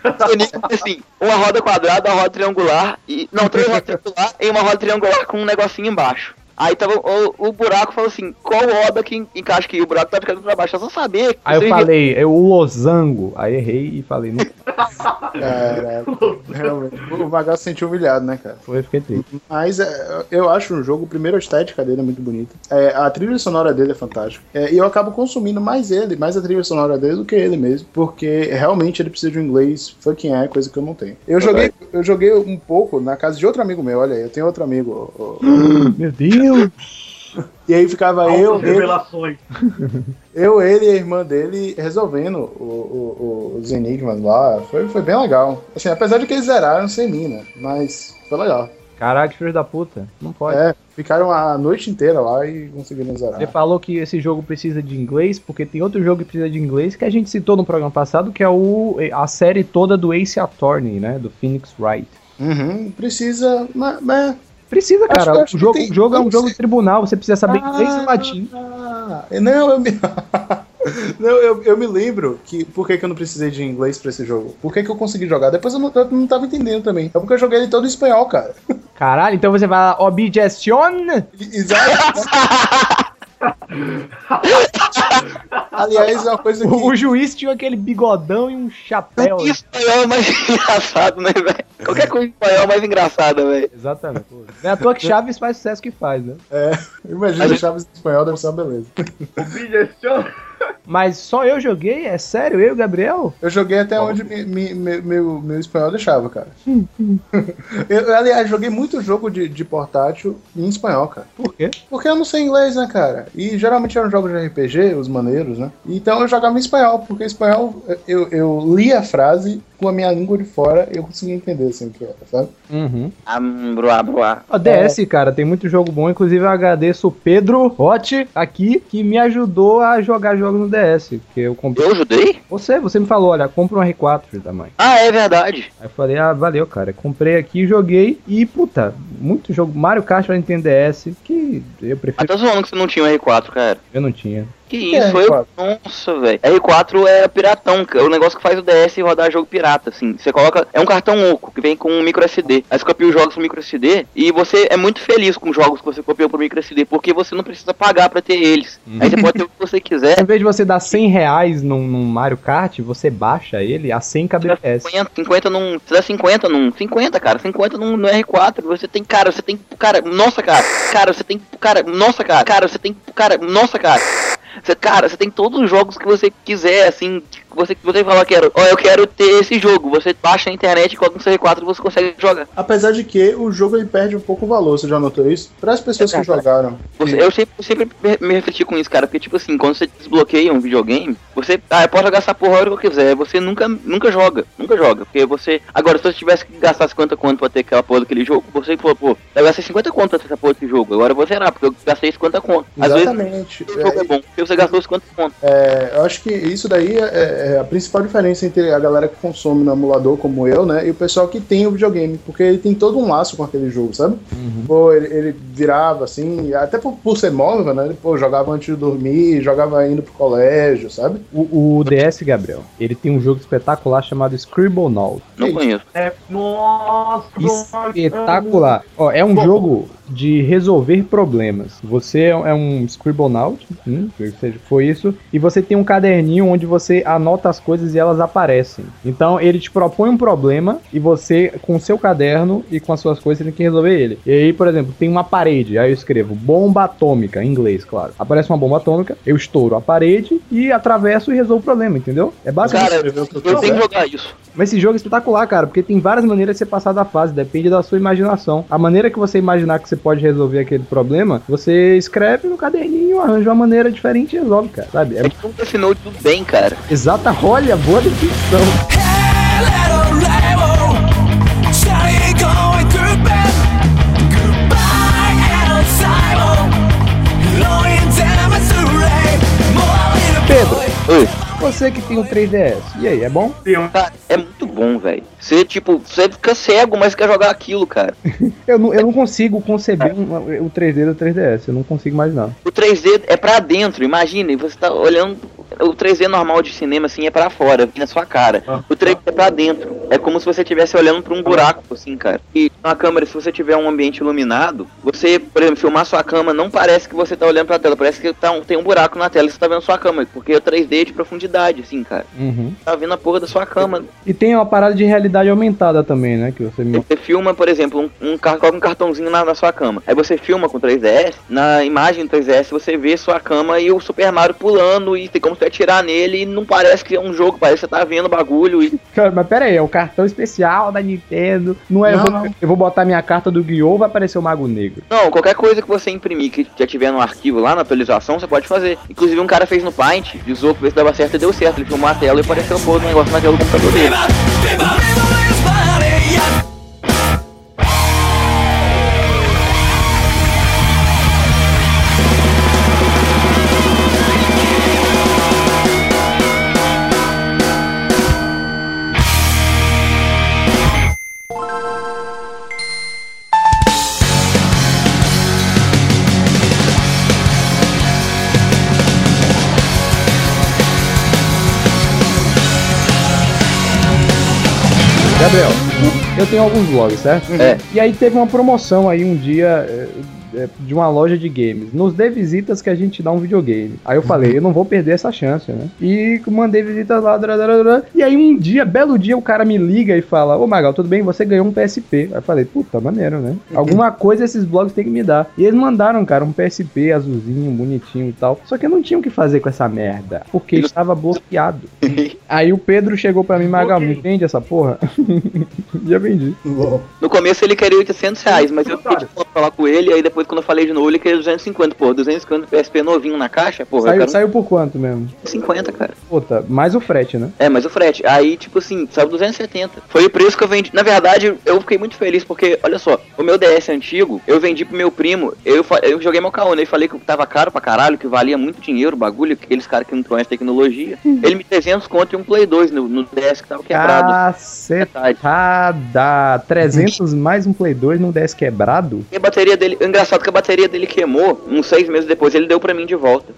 Assim, uma roda quadrada, uma roda triangular e. Não, três rodas triangular e uma roda triangular com um negocinho embaixo. Aí tava o, o buraco falou assim, qual roda que en- encaixa aqui? O buraco tá ficando pra baixo, é só saber. Aí eu Você falei, eu, o losango. Aí errei e falei, não Caraca, realmente. O Magal se sentiu humilhado, né, cara? foi, fiquei triste. Mas é, eu acho um jogo, primeiro a estética dele é muito bonita. É, a trilha sonora dele é fantástica. É, e eu acabo consumindo mais ele, mais a trilha sonora dele do que ele mesmo. Porque realmente ele precisa de um inglês fucking é, coisa que eu não tenho. Eu joguei, eu joguei um pouco na casa de outro amigo meu, olha aí, eu tenho outro amigo. ó, ó. Meu Deus! E aí ficava eu, Altas ele, revelações. eu, ele e a irmã dele resolvendo o- o- os enigmas lá. Foi, foi bem legal. Assim, apesar de que eles zeraram sem mim, né? Mas foi legal. Caraca, filho da puta. Não pode. É, ficaram a noite inteira lá e conseguiram zerar. Você falou que esse jogo precisa de inglês, porque tem outro jogo que precisa de inglês que a gente citou no programa passado, que é o, a série toda do Ace Attorney, né? Do Phoenix Wright. Uhum, precisa. Mas, mas- Precisa, Acho cara. que- acho O que jogo, tem- o jogo é um não jogo sei. de tribunal, você precisa saber inglês e latim. Ah, não, eu me. não, eu, eu me lembro que. Por que, que eu não precisei de inglês pra esse jogo? Por que, que eu consegui jogar? Depois eu não, eu não tava entendendo também. É porque eu joguei ele todo em espanhol, cara. Caralho, então você vai lá, objection? Exato. Aliás, é uma coisa que. O, o juiz tinha aquele bigodão e um chapéu. Em espanhol é mais engraçado, né, velho? Qualquer coisa em espanhol é mais engraçada, velho. Exatamente. Não é à toa que Chaves faz sucesso que faz, né? É, imagina Chaves em espanhol, deve ser uma beleza. Objeção. Mas só eu joguei? É sério? Eu e o Gabriel? Eu joguei até onde me- me- me- meu, meu espanhol deixava, cara. eu, aliás, joguei muito jogo de, de portátil em espanhol, cara. Por quê? Porque eu não sei inglês, né, cara? E geralmente eram jogos de R P G, os maneiros, né? Então eu jogava em espanhol, porque em espanhol eu, eu lia a frase com a minha língua de fora, eu consegui entender assim o que era, sabe? Uhum. Abruá, abruá. A D S, cara, tem muito jogo bom. Inclusive eu agradeço o Pedro Rotti aqui, que me ajudou a jogar jogos no D S. Que eu comprei. Eu ajudei? Você, você me falou, olha, compra um R quatro, filho da mãe. Ah, é verdade. Aí eu falei, ah, valeu, cara. Comprei aqui, joguei e, puta, muito jogo. Mario Kart pra Nintendo D S, que eu Ah, prefiro. tá zoando que você não tinha um R quatro, cara. Eu não tinha. Que É, isso, R eu. quatro. Nossa, velho. R quatro é piratão, cara. O negócio que faz o D S rodar jogo pirata, assim. Você coloca. É um cartão oco que vem com um micro S D. Aí você copia os jogos pro micro S D e você é muito feliz com os jogos que você copiou pro micro S D, porque você não precisa pagar pra ter eles. Uhum. Aí você pode ter o que você quiser. Em vez de você dar cem reais num, num Mario Kart, você baixa ele a cem kbps. cinquenta, cinquenta num. Se der cinquenta num. cinquenta, cara. cinquenta num, no R quatro. Você tem. Cara, você tem. Cara, nossa, cara. Cara, você tem. Cara, nossa, cara. Cara, você tem. Cara, nossa, cara. Você, cara, você tem todos os jogos que você quiser, assim, que você, que você fala, quero, ó, eu quero ter esse jogo. Você baixa na internet e coloca no C R quatro e você consegue jogar. Apesar de que o jogo ele perde um pouco o valor, você já notou isso? Para as pessoas É, que cara. jogaram. Você, eu sempre, eu sempre me- me refleti com isso, cara, porque, tipo assim, quando você desbloqueia um videogame, você, ah, eu posso jogar essa porra a hora que eu quiser, você nunca, nunca joga, nunca joga, porque você, agora, se você tivesse que gastar cinquenta conto pra ter aquela porra daquele jogo, você falou, pô, eu gastei cinquenta conto pra ter essa porra desse jogo, agora eu vou zerar, porque eu gastei cinquenta conto. Às Exatamente. vezes, o jogo é bom, porque você gastou cinquenta conto. É, eu acho que isso daí é, é a principal diferença entre a galera que consome no emulador, como eu, né, e o pessoal que tem o videogame, porque ele tem todo um laço com aquele jogo, sabe? Uhum. Pô, ele, ele virava assim, até por, por ser móvel, né? Ele, pô, jogava antes de dormir, jogava indo pro colégio, sabe? O, o D S, Gabriel, ele tem um jogo espetacular chamado Scribblenauts. Não conheço. É, nossa, Espetacular. Ó, é um Bom. jogo de resolver problemas. Você é é um Scribblenaut, hum, ou seja, foi isso, e você tem um caderninho onde você anota as coisas e elas aparecem. Então ele te propõe um problema e você, com o seu caderno e com as suas coisas, você tem que resolver ele. E aí, por exemplo, tem uma parede, aí eu escrevo bomba atômica, em inglês, claro. Aparece uma bomba atômica, eu estouro a parede e atravesso e resolvo o problema, entendeu? É basicamente. Cara, escreveu o que eu eu tenho que quiser. jogar isso. Mas esse jogo é espetacular, cara, porque tem várias maneiras de você passar da fase, depende da sua imaginação. A maneira que você imaginar que você pode resolver aquele problema, você escreve no caderninho, arranja uma maneira diferente e resolve, cara, sabe? É É tipo um Death Note do bem, cara. exata, olha, boa definição. Hey, little label, Johnny going through bed. Goodbye, El Simon. Longing damn it to rain. More little Pedro, Oi. você que tem o três D S, e aí, é bom? Cara, é muito bom, velho. Você, tipo, você fica cego, mas quer jogar aquilo, cara. Eu não, eu não consigo conceber um- o três D do três D S, eu não consigo imaginar. O três D é pra dentro, imagine, você tá olhando. O três D normal de cinema, assim, é pra fora, na sua cara. O três D é pra dentro. É como se você estivesse olhando pra um buraco, assim, cara. E na câmera, se você tiver um ambiente iluminado, você, por exemplo, filmar sua cama, não parece que você tá olhando pra tela, parece que tá um- tem um buraco na tela e você tá vendo sua cama. Porque o três D é de profundidade, assim, cara. Uhum. Tá vendo a porra da sua cama. E tem uma parada de realidade aumentada também, né, que você me... Você filma, por exemplo, um, um, car- coloca um cartãozinho na, na sua cama. Aí você filma com três D S, na imagem do três D S você vê sua cama e o Super Mario pulando e tem como você atirar nele e não parece que é um jogo, parece que você tá vendo o bagulho e... Cara, mas pera aí, é o cartão especial da Nintendo, não é, eu, Não, vou, não. eu vou botar minha carta do Guiô, vai aparecer o Mago Negro. Não, qualquer coisa que você imprimir que já tiver no arquivo lá na atualização, você pode fazer. Inclusive um cara fez no Paint, visou pra ver se dava certo e deu certo. Ele filmou a tela e apareceu o negócio na tela do computador dele. Viva, viva, viva is body, yeah. Gabriel, eu tenho alguns blogs, certo? É. E aí teve uma promoção aí um dia é, é, de uma loja de games. Nos dê visitas que a gente dá um videogame. Aí eu falei, eu não vou perder essa chance, né? E mandei visitas lá, drá, drá, drá. E aí um dia, belo dia, o cara me liga e fala, ô Magal, tudo bem? Você ganhou um P S P. Aí eu falei, puta, maneiro, né? Alguma coisa esses blogs têm que me dar. E eles mandaram, cara, um P S P azulzinho, bonitinho e tal. Só que eu não tinha o que fazer com essa merda, porque estava bloqueado. Aí o Pedro chegou pra mim, Magal, me vende essa porra? Já vendi. Bom, No começo ele queria oitocentos reais, mas eu pedi pra falar com ele, aí depois quando eu falei de novo, ele queria duzentos e cinquenta, pô, duzentos e cinquenta P S P novinho na caixa, porra, Saiu, eu quero saiu por quanto mesmo? cinquenta, cara. Puta, mais o frete, né? É, mas o frete, aí, tipo assim, saiu duzentos e setenta. Foi o preço que eu vendi. Na verdade, eu fiquei muito feliz, porque, olha só, o meu D S antigo, eu vendi pro meu primo, eu, eu joguei meu K O, né, e falei que tava caro pra caralho, que valia muito dinheiro, o bagulho, aqueles caras que não conhecem tecnologia. Ele me trezentos conto e um Play dois no, no D S que tava quebrado. Cacetada! trezentos mais um Play dois num D S quebrado? E a bateria dele, engraçado que a bateria dele queimou, uns seis meses depois, ele deu pra mim de volta.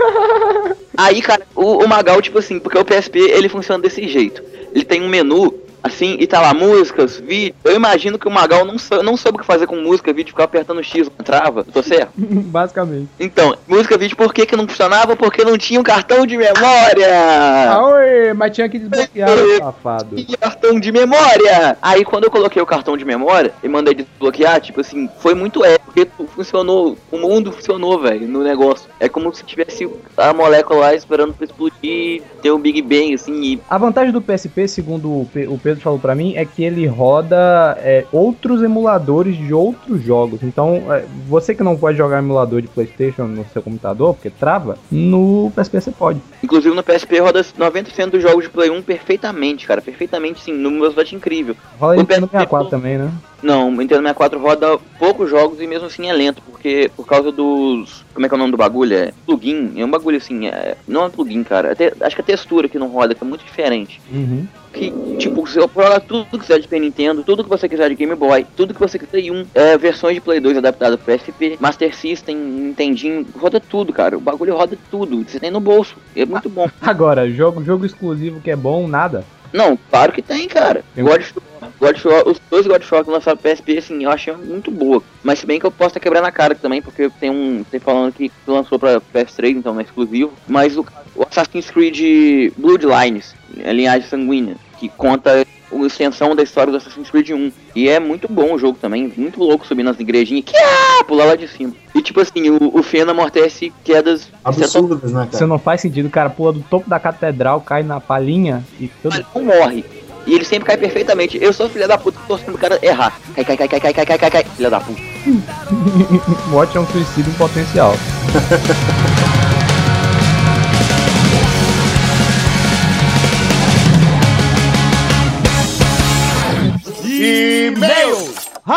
Aí, cara, o, o Magal, tipo assim, porque o P S P, ele funciona desse jeito. Ele tem um menu, assim, e tá lá, músicas, vídeo. Eu imagino que o Magal não, sou, não soube o que fazer com música, vídeo, ficar apertando X na trava. Tô certo? Basicamente. Então, música, vídeo, por que que não funcionava? Porque não tinha um cartão de memória. Ah, oi, mas tinha que desbloquear, safado. Tinha cartão de memória. Aí, quando eu coloquei o cartão de memória e mandei desbloquear, tipo assim, foi muito épico, porque funcionou, o mundo funcionou, velho, no negócio. É como se tivesse a molécula lá esperando pra explodir, ter um Big Bang, assim, e... A vantagem do P S P, segundo o Pedro falou pra mim, é que ele roda é, outros emuladores de outros jogos. Então, é, você que não pode jogar emulador de PlayStation no seu computador, porque trava, no P S P você pode. Inclusive no P S P roda noventa por cento dos jogos de Play um perfeitamente, cara, perfeitamente sim, numa velocidade incrível. Roda o Nintendo sessenta e quatro também, né? Não, o Nintendo sessenta e quatro roda poucos jogos e mesmo assim é lento, porque por causa dos... Como é que é o nome do bagulho? É plugin, é um bagulho assim, é, não é plugin, cara, até, acho que a textura que não roda, que é muito diferente. Uhum. Que, tipo, você joga tudo que quiser de Super Nintendo, tudo que você quiser de Game Boy, tudo que você quiser de um, é, versões de Play dois adaptadas pro P S P, Master System, Nintendinho, roda tudo, cara, o bagulho roda tudo, você tem no bolso, é muito bom. Agora, jogo, jogo exclusivo que é bom, nada? Não, claro que tem, cara. God of War, God of War, os dois God of War que lançaram pro P S P, assim, eu achei muito boa. Mas se bem que eu posso estar quebrando a cara também, porque tem um, tem falando que lançou pra P S três, então não é exclusivo. Mas o, o Assassin's Creed Bloodlines, a linhagem sanguínea, que conta a extensão da história do Assassin's Creed um. E é muito bom o jogo também, muito louco subir nas igrejinhas, que ah, pular lá de cima. E tipo assim, o, o Fena amortece quedas absurdas, né, cara? Isso não faz sentido, o cara pula do topo da catedral, cai na palhinha e tudo. Ele não morre. E ele sempre cai perfeitamente. Eu sou filha da puta torcendo pro cara errar. Cai, cai, cai, cai, cai, cai, cai, cai, cai. Filha da puta. Watch é um suicídio em potencial. E-mails!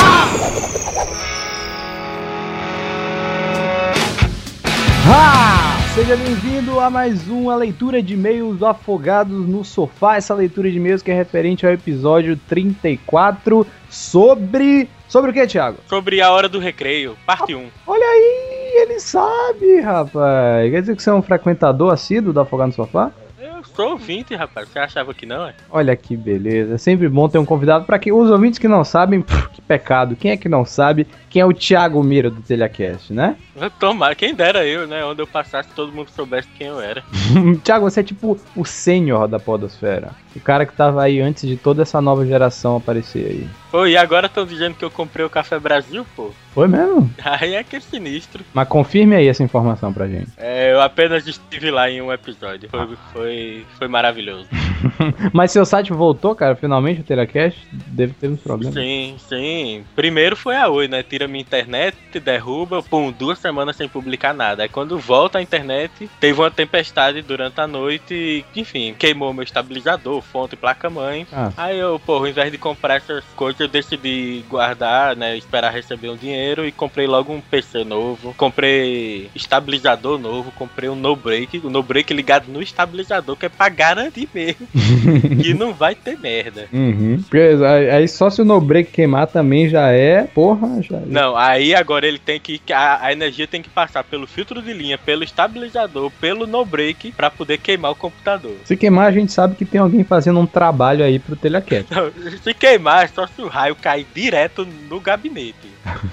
Ah! Seja bem-vindo a mais uma leitura de e-mails do Afogados no Sofá. Essa leitura de e-mails que é referente ao episódio trinta e quatro sobre... Sobre o que, Thiago? Sobre a Hora do Recreio, parte um. Olha aí, ele sabe, rapaz. Quer dizer que você é um frequentador assíduo do Afogados no Sofá? Eu sou ouvinte, rapaz. Você achava que não, é? Olha que beleza. É sempre bom ter um convidado. Para que os ouvintes que não sabem, pff, que pecado. Quem é que não sabe quem é o Thiago Mira do Telecast, né? Tomara, quem dera eu, né? Onde eu passasse, todo mundo soubesse quem eu era. Thiago, você é tipo o sênior da podosfera. O cara que tava aí antes de toda essa nova geração aparecer aí. Pô, e agora estão dizendo que eu comprei o Café Brasil, pô. Foi mesmo? Aí é que é sinistro. Mas confirme aí essa informação pra gente. É, eu apenas estive lá em um episódio. Foi, foi, foi maravilhoso. Mas seu site voltou, cara? Finalmente o Telecast? Deve ter uns problemas. Sim, sim. Primeiro foi a Oi, né? Tira minha internet, derruba, pum, duas semanas sem publicar nada. Aí quando volta a internet, teve uma tempestade durante a noite e, enfim, queimou meu estabilizador, fonte e placa-mãe. Ah. Aí eu, pô, ao invés de comprar essas coisas, eu decidi guardar, né? Esperar receber um dinheiro e comprei logo um P C novo. Comprei estabilizador novo, comprei um no-break, o no-break ligado no estabilizador, que é pra garantir mesmo que não vai ter merda. Uhum. Aí só se o no-break queimar também já é, porra, já é. Não, aí agora ele tem que, a, a energia tem que passar pelo filtro de linha, pelo estabilizador, pelo no-break, pra poder queimar o computador. Se queimar, a gente sabe que tem alguém fazendo um trabalho aí pro Telecast. Não, se queimar, é só se o raio cair direto no gabinete.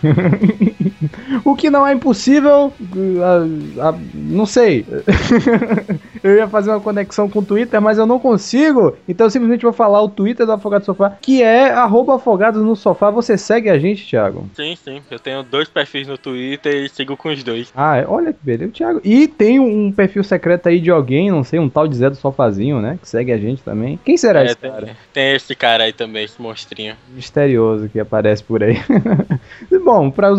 O que não é impossível, a, a, não sei. Eu ia fazer uma conexão com o Twitter, mas eu não consigo. Então eu simplesmente vou falar o Twitter do Afogados no Sofá, que é arroba Afogados no Sofá. Você segue a gente, Thiago? Sim, sim. Eu tenho dois perfis no Twitter e sigo com os dois. Ah, olha que beleza, Thiago. E tem um perfil secreto aí de alguém, não sei, um tal de Zé do Sofazinho, né? Que segue a gente também. Quem será é, esse tem, cara? Tem esse cara aí também, esse monstrinho misterioso que aparece por aí. Bom, para os ouvintes que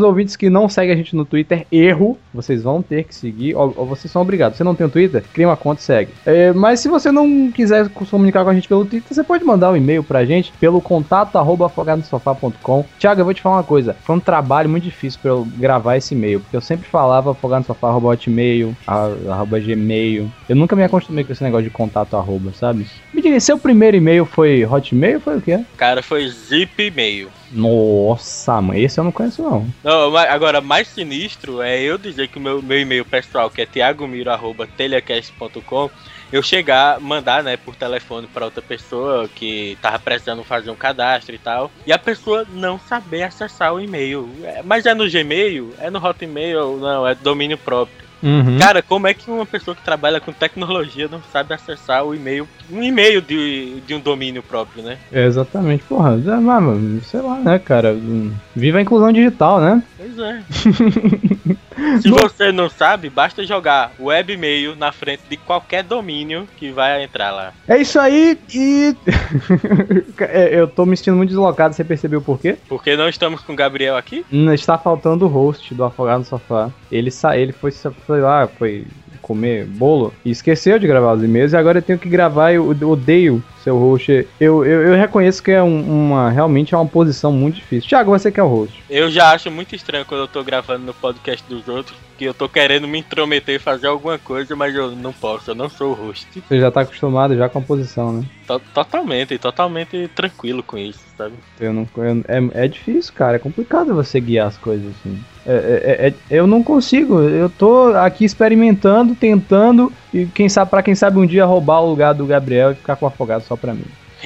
que não segue a gente no Twitter, erro. Vocês vão ter que seguir, ou, ou vocês são obrigados. Você não tem um Twitter? Cria uma conta e segue. É, mas se você não quiser se comunicar com a gente pelo Twitter, você pode mandar um e-mail pra gente pelo contato arroba afogado no sofá ponto com. Thiago, eu vou te falar uma coisa. Foi um trabalho muito difícil pra eu gravar esse e-mail, porque eu sempre falava afogado no sofá arroba hotmail, arroba gmail. Eu nunca me acostumei com esse negócio de contato arroba, sabe? Me diga, seu primeiro e-mail foi hotmail ou foi o quê? Cara, foi zip e-mail. Nossa, mãe, esse eu não conheço não. Não, mas agora, mais sinistro é eu dizer que o meu, meu e-mail pessoal, que é thiagomiro arroba telhacast ponto com, eu chegar, mandar, né, por telefone pra outra pessoa que tava precisando fazer um cadastro e tal, e a pessoa não saber acessar o e-mail. É, mas é no Gmail? É no Hotmail? Não, é domínio próprio. Uhum. Cara, como é que uma pessoa que trabalha com tecnologia não sabe acessar o e-mail, um e-mail de, de um domínio próprio, né? É, exatamente, porra, mas, sei lá, né, cara, viva a inclusão digital, né? Pois é. Se você não sabe, basta jogar webmail na frente de qualquer domínio que vai entrar lá. É isso aí, e eu tô me sentindo muito deslocado, você percebeu por quê? Porque não estamos com o Gabriel aqui? Está faltando o host do Afogado no Sofá. Ele, sa... ele foi, foi lá, foi comer bolo e esqueceu de gravar os e-mails, e agora eu tenho que gravar. Eu odeio ser o host. Eu, eu, eu reconheço que é um, uma, realmente é uma posição muito difícil. Thiago, você que é o host. Eu já acho muito estranho quando eu tô gravando no podcast dos outros, que eu tô querendo me intrometer e fazer alguma coisa, mas eu não posso, eu não sou o host. Você já tá acostumado já com a posição, né? T- totalmente, totalmente tranquilo com isso, sabe? Eu não, eu, é, é difícil, cara, é complicado você guiar as coisas assim. É, é, é, eu não consigo, eu tô aqui experimentando, tentando, e quem sabe, pra quem sabe um dia roubar o lugar do Gabriel e ficar com o Afogado só pra mim.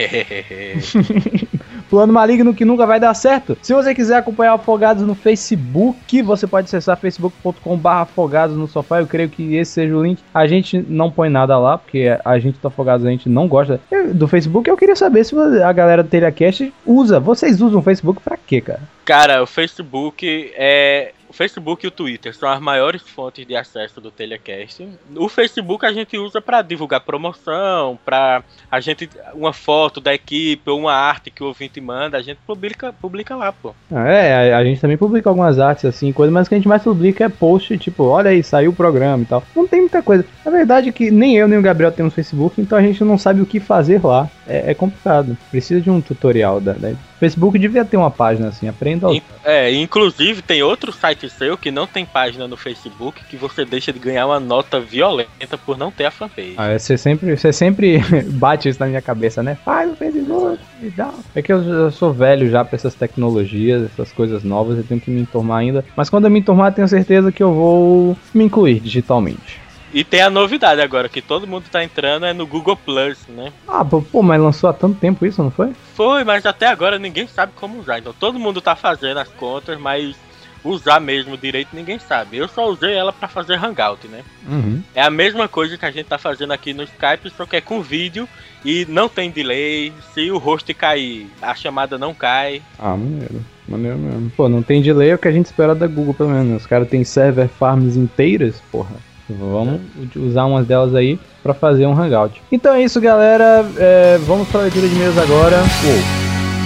Plano maligno que nunca vai dar certo. Se você quiser acompanhar Afogados no Facebook, você pode acessar facebook ponto com barra afogados no sofá. Eu creio que esse seja o link. A gente não põe nada lá, porque a gente do Afogados a gente não gosta do Facebook. Eu queria saber se a galera do Telhacast usa. Vocês usam o Facebook pra quê, cara? Cara, o Facebook é... O Facebook e o Twitter são as maiores fontes de acesso do Telhacast. O Facebook a gente usa para divulgar promoção, para a gente uma foto da equipe ou uma arte que o ouvinte manda, a gente publica, publica lá, pô. É, a, a gente também publica algumas artes assim, coisa, mas o que a gente mais publica é post, tipo, olha aí, saiu o programa e tal. Não tem muita coisa. A verdade é que nem eu nem o Gabriel temos Facebook, então a gente não sabe o que fazer lá. É, é complicado. Precisa de um tutorial da, da... Facebook devia ter uma página assim, aprenda. Ao... É, inclusive tem outro site seu que não tem página no Facebook, que você deixa de ganhar uma nota violenta por não ter a fanpage. Ah, você sempre, você sempre bate isso na minha cabeça, né? Faz no Facebook e dá. É que eu, eu sou velho já pra essas tecnologias, essas coisas novas, eu tenho que me enturmar ainda. Mas quando eu me enturmar, tenho certeza que eu vou me incluir digitalmente. E tem a novidade agora, que todo mundo tá entrando é no Google Plus, né? Ah, pô, mas lançou há tanto tempo isso, não foi? Foi, mas até agora ninguém sabe como usar. Então todo mundo tá fazendo as contas, mas usar mesmo direito ninguém sabe. Eu só usei ela pra fazer Hangout, né? Uhum. É a mesma coisa que a gente tá fazendo aqui no Skype, só que é com vídeo e não tem delay. Se o host cair, a chamada não cai. Ah, maneiro. Maneiro mesmo. Pô, não tem delay, é o que a gente espera da Google, pelo menos. Os caras têm server farms inteiras, porra. Vamos usar umas delas aí pra fazer um Hangout. Então é isso, galera. É, vamos pra leitura de e-mails agora. Uou.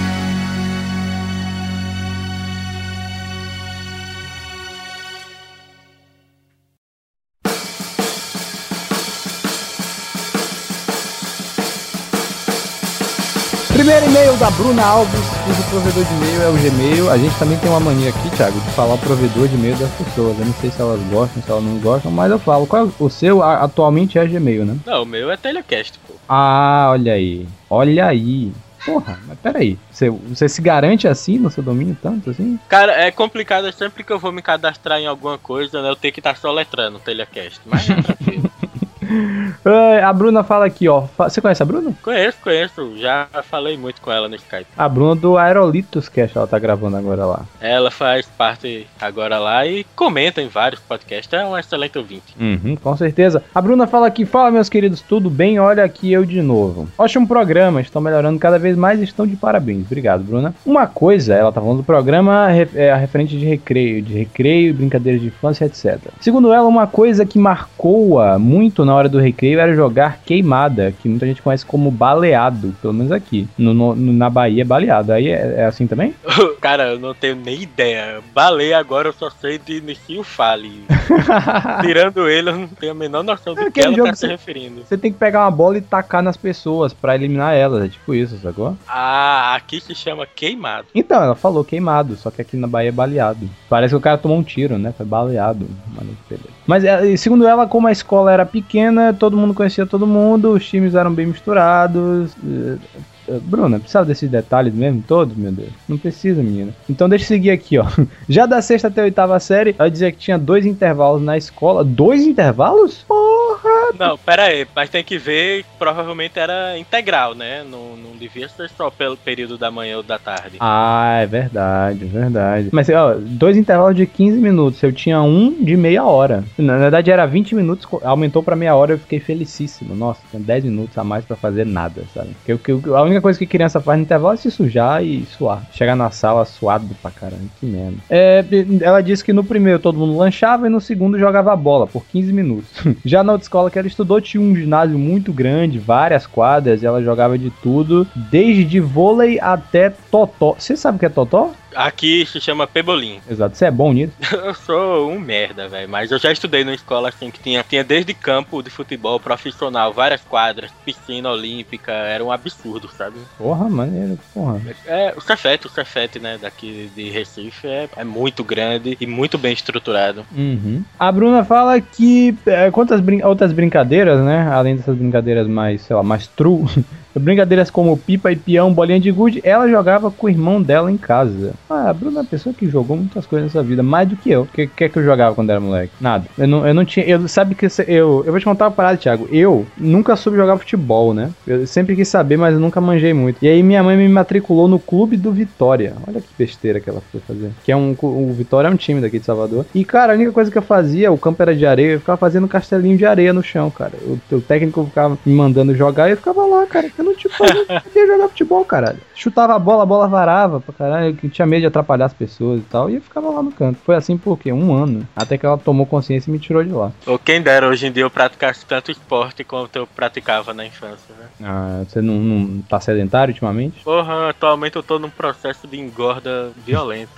Primeiro e-mail da Bruna Alves, cujo provedor de e-mail é o Gmail. A gente também tem uma mania aqui, Thiago, de falar o provedor de e-mail das pessoas. Eu não sei se elas gostam, se elas não gostam, mas eu falo. Qual é o seu? A, atualmente é Gmail, né? Não, o meu é Telhacast, pô. Ah, olha aí. Olha aí. Porra, mas peraí. Você, você se garante assim no seu domínio tanto assim? Cara, é complicado sempre que eu vou me cadastrar em alguma coisa, né? Eu tenho que estar soletrando o Telhacast, mas é tranquilo. A Bruna fala aqui, ó. Você conhece a Bruna? Conheço, conheço. Já falei muito com ela no Skype. A Bruna do Aerolitos Cast, ela tá gravando agora lá. Ela faz parte agora lá e comenta em vários podcasts. É um excelente ouvinte. Uhum, com certeza. A Bruna fala aqui, fala meus queridos, tudo bem? Olha aqui eu de novo. Ótimo programa, estão melhorando cada vez mais e estão de parabéns. Obrigado, Bruna. Uma coisa, ela tá falando do programa é a referente de recreio, de recreio, brincadeiras de infância, etcétera. Segundo ela, uma coisa que marcou-a muito na hora do recreio era jogar queimada, que muita gente conhece como baleado, pelo menos aqui. No, no- na Bahia é baleado. Aí é, é assim também? Cara, eu não tenho nem ideia. Baleia agora eu só sei de Nissinho Fale. Tirando ele, eu não tenho a menor noção do É que aquele ela jogo tá que se você- referindo. Você tem que pegar uma bola e tacar nas pessoas pra eliminar elas. É tipo isso, sacou? Ah, aqui se chama queimado. Então, ela falou queimado, só que aqui na Bahia é baleado. Parece que o cara tomou um tiro, né? Foi baleado. Mas, beleza. Mas é, segundo ela, como a escola era pequena, todo mundo conhecia todo mundo, os times eram bem misturados. eh, eh, Bruna, precisava desses detalhes mesmo, todos, meu Deus? Não precisa, menina. Então deixa eu seguir aqui, ó. Já da sexta até a oitava série, ela dizia que tinha dois intervalos na escola. Dois intervalos? Porra! Não, pera aí, mas tem que ver, provavelmente era integral, né? Não, não devia ser só pelo período da manhã ou da tarde. Ah, é verdade, é verdade. Mas, ó, dois intervalos de quinze minutos. Eu tinha um de meia hora. Na verdade, era vinte minutos, aumentou pra meia hora, eu fiquei felicíssimo. Nossa, tinha dez minutos a mais pra fazer nada, sabe? Porque, eu- eu- a única coisa que criança faz no intervalo é se sujar e suar. Chegar na sala suado pra caramba, que merda. É, ela disse que no primeiro todo mundo lanchava e no segundo jogava bola por quinze minutos. Já na outra escola que ela estudou, tinha um ginásio muito grande, várias quadras, e ela jogava de tudo, desde vôlei até totó. Você sabe o que é totó? Aqui se chama Pebolim. Exato, você é bom nisso? Eu sou um merda, velho. Mas eu já estudei numa escola assim que tinha, tinha desde campo de futebol profissional, várias quadras, piscina olímpica, era um absurdo, sabe? Porra, maneiro, porra. É, o Cefete, o Cefete, né, daqui de Recife é, é muito grande e muito bem estruturado. Uhum. A Bruna fala que é, quantas brin- outras brincadeiras, né? Além dessas brincadeiras mais, sei lá, mais true, brincadeiras como pipa e peão, bolinha de gude, ela jogava com o irmão dela em casa. Ah, a Bruna é uma pessoa que jogou muitas coisas nessa vida, mais do que eu. O que, que é que eu jogava quando era moleque? Nada. Eu não, eu não tinha. Eu, sabe que se- eu. Eu vou te contar uma parada, Thiago. Eu nunca soube jogar futebol, né? Eu sempre quis saber, mas eu nunca manjei muito. E aí minha mãe me matriculou no Clube do Vitória. Olha que besteira que ela foi fazer. Que é um. O Vitória é um time daqui de Salvador. E, cara, a única coisa que eu fazia, o campo era de areia, eu ficava fazendo castelinho de areia no chão, cara. O, o técnico ficava me mandando jogar e eu ficava lá, cara. Eu não tinha sabia jogar futebol, caralho. Chutava a bola, a bola varava pra caralho. Eu tinha medo de atrapalhar as pessoas e tal. E eu ficava lá no canto. Foi assim por quê? Um ano. Até que ela tomou consciência e me tirou de lá. Ou quem dera, hoje em dia eu praticasse tanto esporte quanto eu praticava na infância, né? Ah, você não, não tá sedentário ultimamente? Porra, atualmente eu tô num processo de engorda violento.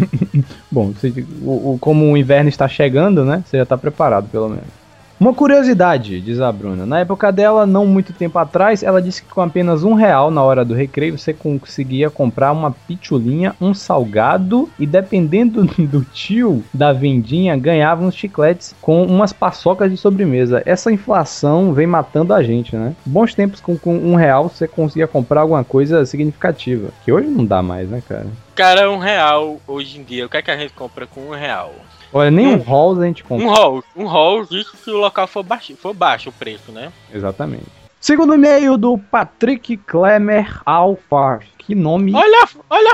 Bom, você- o, o- como o inverno está chegando, né? Você já tá preparado, pelo menos. Uma curiosidade, diz a Bruna. Na época dela, não muito tempo atrás, ela disse que com apenas um real na hora do recreio, você conseguia comprar uma pitulinha, um salgado e, dependendo do tio da vendinha, ganhava uns chicletes com umas paçocas de sobremesa. Essa inflação vem matando a gente, né? Bons tempos com, com um real você conseguia comprar alguma coisa significativa. Que hoje não dá mais, né, cara? Cara, um real hoje em dia, o que é que a gente compra com um real? Olha, nem um Um- Halls a gente compra. Um hall, um hall, isso se o local for baixo, for baixo o preço, né? Exatamente. Segundo e-mail do Patrick Klemer Alfar. Que nome. Olha, olha a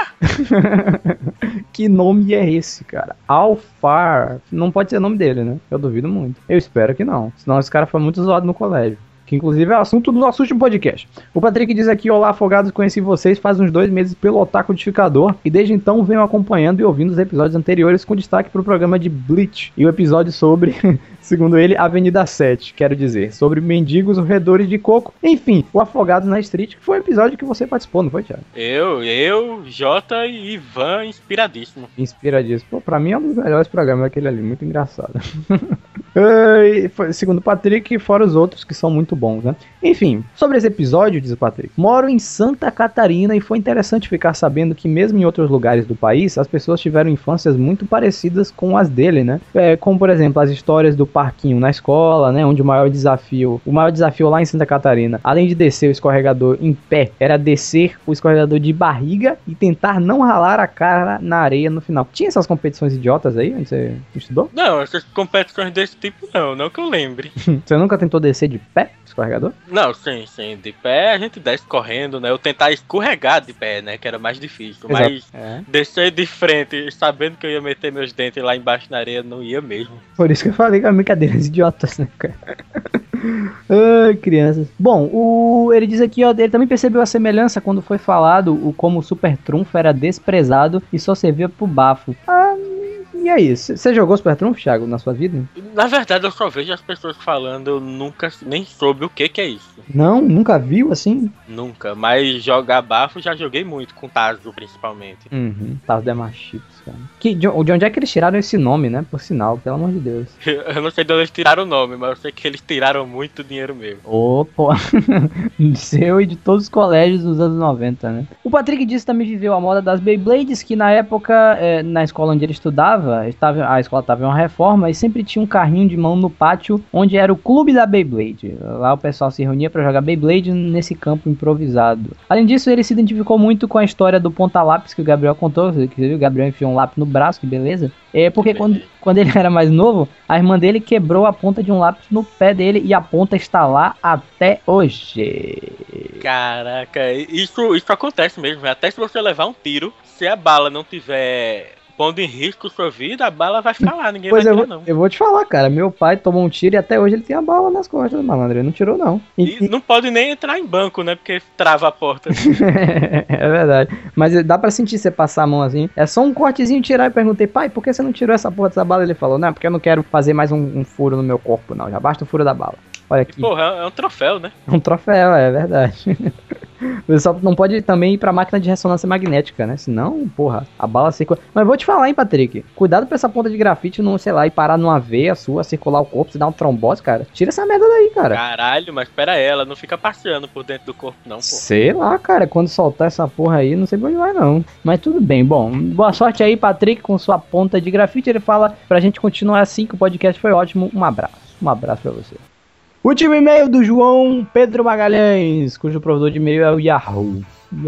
faca! Que nome é esse, cara? Alfar. Não pode ser o nome dele, né? Eu duvido muito. Eu espero que não. Senão esse cara foi muito zoado no colégio. Que inclusive é assunto do nosso último podcast. O Patrick diz aqui: olá, afogados, conheci vocês faz uns dois meses pelo Otaku Codificador e desde então venho acompanhando e ouvindo os episódios anteriores com destaque pro programa de Bleach e o episódio sobre, segundo ele, Avenida sete, quero dizer, sobre mendigos roedores de coco. Enfim, o Afogados na Street, que foi o episódio que você participou, não foi, Thiago? Eu, eu, Jota e Ivan, inspiradíssimo. Inspiradíssimo. Pô, pra mim é um dos melhores programas aquele ali, muito engraçado. E foi- segundo o Patrick, fora os outros que são muito bons, né? Enfim, sobre esse episódio, diz o Patrick, moro em Santa Catarina e foi interessante ficar sabendo que mesmo em outros lugares do país, as pessoas tiveram infâncias muito parecidas com as dele, né? É, como, por exemplo, as histórias do parquinho na escola, né? Onde o maior desafio, o maior desafio lá em Santa Catarina, além de descer o escorregador em pé, era descer o escorregador de barriga e tentar não ralar a cara na areia no final. Tinha essas competições idiotas aí, onde você estudou? Não, essas competições desse tipo não, não que eu lembre. Você nunca tentou descer de pé, escorregador? Não, sim, sim, de pé a gente desce correndo, né? Eu tentar escorregar de pé, né? Que era mais difícil, mas É. descer de frente, sabendo que eu ia meter meus dentes lá embaixo na areia, não ia mesmo. Por isso que eu falei que é brincadeiras idiotas, né, cara? Ai, crianças. Bom, o, ele diz aqui, ó, ele também percebeu a semelhança quando foi falado o como o super trunfo era desprezado e só servia pro bafo. Ah, me E aí, você jogou Super Trunfo, Thiago, na sua vida? Na verdade, eu só vejo as pessoas falando, eu nunca nem soube o que que é isso. Não, nunca viu assim? Nunca, mas jogar bafo já joguei muito, com Tazo principalmente. Uhum, Tazo Demachips, cara. Que, de, de onde é que eles tiraram esse nome, né? Por sinal, pelo amor de Deus. Eu não sei de onde eles tiraram o nome, mas eu sei que eles tiraram muito dinheiro mesmo. Ô, pô. Seu e de todos os colégios dos anos noventa, né? O Patrick disse que também viveu a moda das Beyblades, que na época, é, na escola onde ele estudava, estava, a escola estava em uma reforma e sempre tinha um carrinho de mão no pátio, onde era o clube da Beyblade. Lá o pessoal se reunia para jogar Beyblade nesse campo improvisado. Além disso, ele se identificou muito com a história do ponta-lápis que o Gabriel contou, que o Gabriel enfiou um lápis no braço, que beleza. É porque quando, quando ele era mais novo, a irmã dele quebrou a ponta de um lápis no pé dele e a ponta está lá até hoje. Caraca, isso, isso acontece mesmo. Até se você levar um tiro, se a bala não tiver pondo em risco sua vida, a bala vai ficar lá, ninguém Pois vai eu, tirar vou- não. eu vou te falar, cara, meu pai tomou um tiro e até hoje ele tem a bala nas costas, malandro, ele não tirou não. E- E não pode nem entrar em banco, né? Porque trava a porta. É verdade. Mas dá pra sentir você passar a mão assim. É só um cortezinho tirar. E perguntei, pai, por que você não tirou essa porra dessa bala? Ele falou, não, porque eu não quero fazer mais um, um furo no meu corpo, não. Já basta o furo da bala. Olha aqui. Porra, é um troféu, né? Um troféu, é verdade. Você só não pode também ir pra máquina de ressonância magnética, né? Senão, porra, a bala circula. Mas eu vou te falar, hein, Patrick. Cuidado pra essa ponta de grafite não, sei lá, e parar numa veia sua, circular o corpo, se dar um trombose, cara. Tira essa merda daí, cara. Caralho, mas pera aí, ela não fica passeando por dentro do corpo, não, pô. Sei lá, cara, quando soltar essa porra aí, não sei pra onde vai não. Mas tudo bem, bom, boa sorte aí, Patrick, com sua ponta de grafite. Ele fala pra gente continuar assim, que o podcast foi ótimo. Um abraço, um abraço pra você. Último e-mail do João Pedro Magalhães, cujo provedor de e-mail é o Yahoo.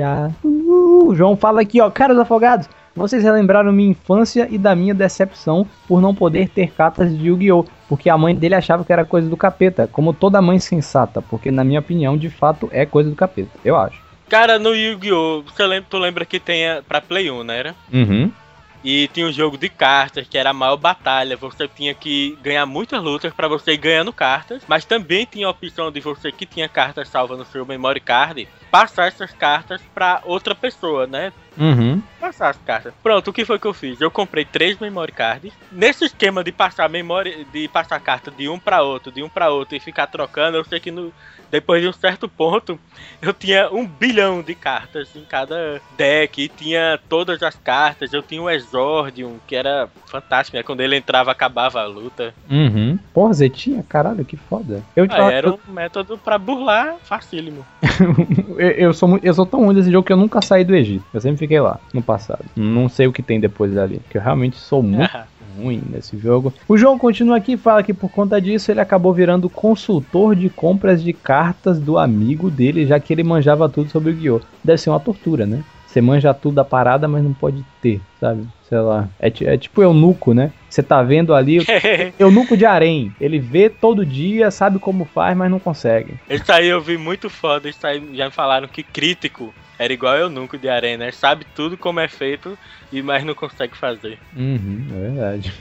Yahoo. O João fala aqui, ó, caros afogados, vocês relembraram minha infância e da minha decepção por não poder ter cartas de Yu-Gi-Oh! Porque a mãe dele achava que era coisa do capeta, como toda mãe sensata, porque na minha opinião, de fato, é coisa do capeta, eu acho. Cara, no Yu-Gi-Oh! Você lembra, tu lembra que tem a- pra Play um, né? Era? Uhum. E tinha um jogo de cartas, que era a maior batalha. Você tinha que ganhar muitas lutas pra você ir ganhando cartas. Mas também tinha a opção de você que tinha cartas salvas no seu memory card, passar essas cartas pra outra pessoa, né? Uhum. Passar as cartas. Pronto, o que foi que eu fiz? Eu comprei três memory cards. Nesse esquema de passar memória, de passar carta de um pra outro, de um pra outro e ficar trocando, eu sei que no, depois de um certo ponto, eu tinha um bilhão de cartas em cada deck. E tinha todas as cartas. Eu tinha o Exordium, que era fantástico, né? Quando ele entrava, acabava a luta. Uhum. Porra, Zé tinha? Caralho, que foda. Eu te Ah, falo, era um método pra burlar facílimo. eu, eu, sou, mu- eu sou tão ruim desse jogo que eu nunca saí do Egito. Eu sempre fiquei lá, no passado. Não sei o que tem depois dali, porque eu realmente sou muito ruim nesse jogo. O João continua aqui e fala que por conta disso ele acabou virando consultor de compras de cartas do amigo dele, já que ele manjava tudo sobre o Yu-Gi-Oh! Deve ser uma tortura, né? Você manja tudo da parada, mas não pode ter, sabe? Sei lá. É, ti- é tipo eunuco, né? Você tá vendo ali, eunuco de harém. Ele vê todo dia, sabe como faz, mas não consegue. Isso aí eu vi muito foda. Isso aí já me falaram que crítico era igual eu nunca de arena, né? Sabe tudo como é feito, e mas não consegue fazer. Uhum, é verdade.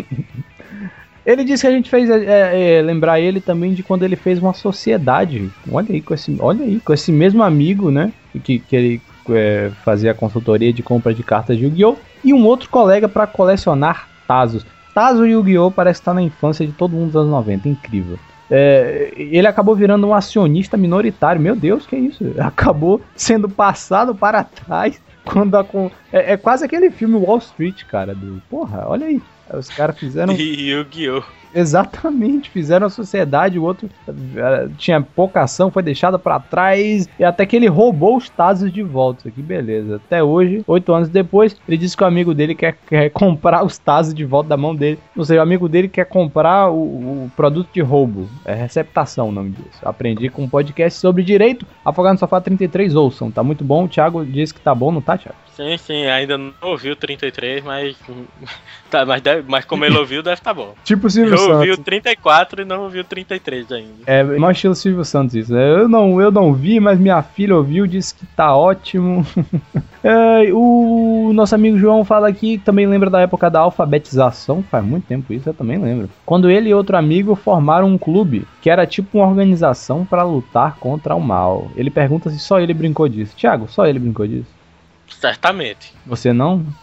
Ele disse que a gente fez é, é, lembrar ele também de quando ele fez uma sociedade. Olha aí, com esse, olha aí, com esse mesmo amigo, né? Que, que ele é, fazia a consultoria de compra de cartas de Yu-Gi-Oh! E um outro colega para colecionar Tazos. Tazo e Yu-Gi-Oh! Parece estar na infância de todo mundo dos anos noventa, incrível. É, ele acabou virando um acionista minoritário. Meu Deus, que isso? Acabou sendo passado para trás quando a, com- é, é quase aquele filme Wall Street, cara. Do, porra, olha aí. Os caras fizeram. E Yu-Gi-Oh! Exatamente, fizeram a sociedade, o outro eh, tinha pouca ação, foi deixado pra trás, e até que ele roubou os Tazos de volta. Que beleza. Até hoje, oito anos depois, ele disse que o amigo dele quer, quer comprar os Tazos de volta da mão dele. Não sei, o amigo dele quer comprar o, o produto de roubo. É receptação o nome disso. Aprendi com um podcast sobre direito. Afogado no Sofá trinta e três, ouçam. Tá muito bom. O Thiago disse que tá bom, não tá, Thiago? Sim, sim, ainda não ouvi o trinta e três, mas. Tá, mas, deve- mas como ele ouviu, deve tá bom. Tipo o Silvio Eu ouvi Santos. o trinta e quatro e não ouvi o trinta e três ainda. É, mais estilo Silvio Santos isso, né? Eu não, eu não vi, mas minha filha ouviu, disse que tá ótimo. É, o nosso amigo João fala aqui, que também lembra da época da alfabetização, faz muito tempo isso, eu também lembro. Quando ele e outro amigo formaram um clube, que era tipo uma organização pra lutar contra o mal. Ele pergunta se só ele brincou disso. Thiago, só ele brincou disso? Certamente. Você não?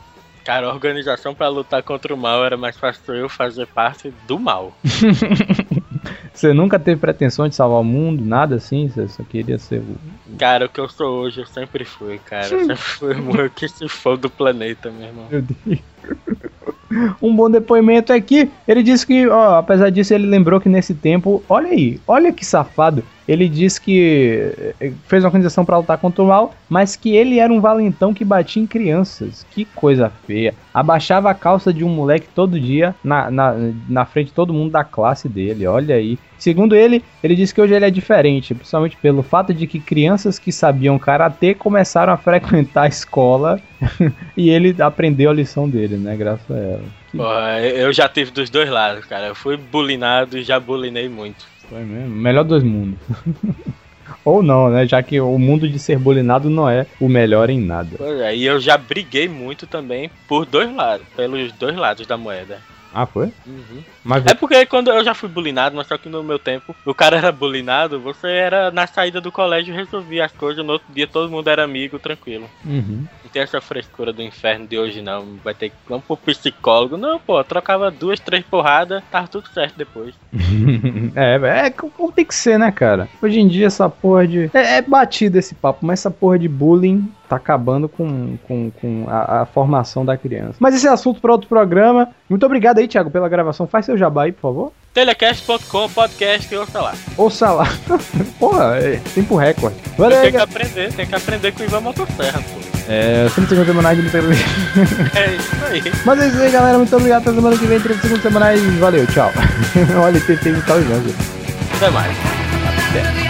Cara, a organização pra lutar contra o mal era mais fácil eu fazer parte do mal. Você nunca teve pretensão de salvar o mundo, nada assim? Você só queria ser o... Cara, o que eu sou hoje, eu sempre fui, cara. Eu sempre fui o que se for do planeta, meu irmão. Meu Deus. Um bom depoimento aqui. Ele disse que, ó, apesar disso, ele lembrou que nesse tempo, olha aí, olha que safado. Ele disse que fez uma organização pra lutar contra o mal, mas que ele era um valentão que batia em crianças. Que coisa feia. Abaixava a calça de um moleque todo dia na, na, na frente de todo mundo da classe dele. Olha aí. Segundo ele, ele disse que hoje ele é diferente, principalmente pelo fato de que crianças que sabiam karatê começaram a frequentar a escola e ele aprendeu a lição dele, né? Graças a ela. Que... Pô, eu já tive dos dois lados, cara. Eu fui bulinado e já bulinei muito. Foi mesmo. Melhor dos mundos. Ou não, né? Já que o mundo de ser bulinado não é o melhor em nada. Pois é, e eu já briguei muito também por dois lados, pelos dois lados da moeda. Ah, foi? Uhum. Mas... É porque quando eu já fui bulinado, mas só que no meu tempo, o cara era bulinado, você era na saída do colégio e resolvia as coisas, no outro dia todo mundo era amigo, tranquilo. Uhum. Não tem essa frescura do inferno de hoje não, vai ter que vamos pro psicólogo. Não, pô, trocava duas, três porradas, tava tudo certo depois. é, é como tem que ser, né, cara? Hoje em dia essa porra de... É, é batido esse papo, mas essa porra de bullying tá acabando com, com, com a, a formação da criança. Mas esse é assunto para outro programa. Muito obrigado aí, Thiago, pela gravação. Faz seu jabá aí, por favor. telecast ponto com, podcast, ouça lá. Ouça lá. Porra, é tempo recorde. Valeu, tem que aprender, tem que aprender com o Ivan Motosserra, pô. É, trinta segundos semanais de muita É isso aí. Mas é isso aí, galera. Muito obrigado. Até semana que vem, trinta segundos semanais. Valeu, tchau. Olha, tentei imitar o Ivan. Até mais. Até.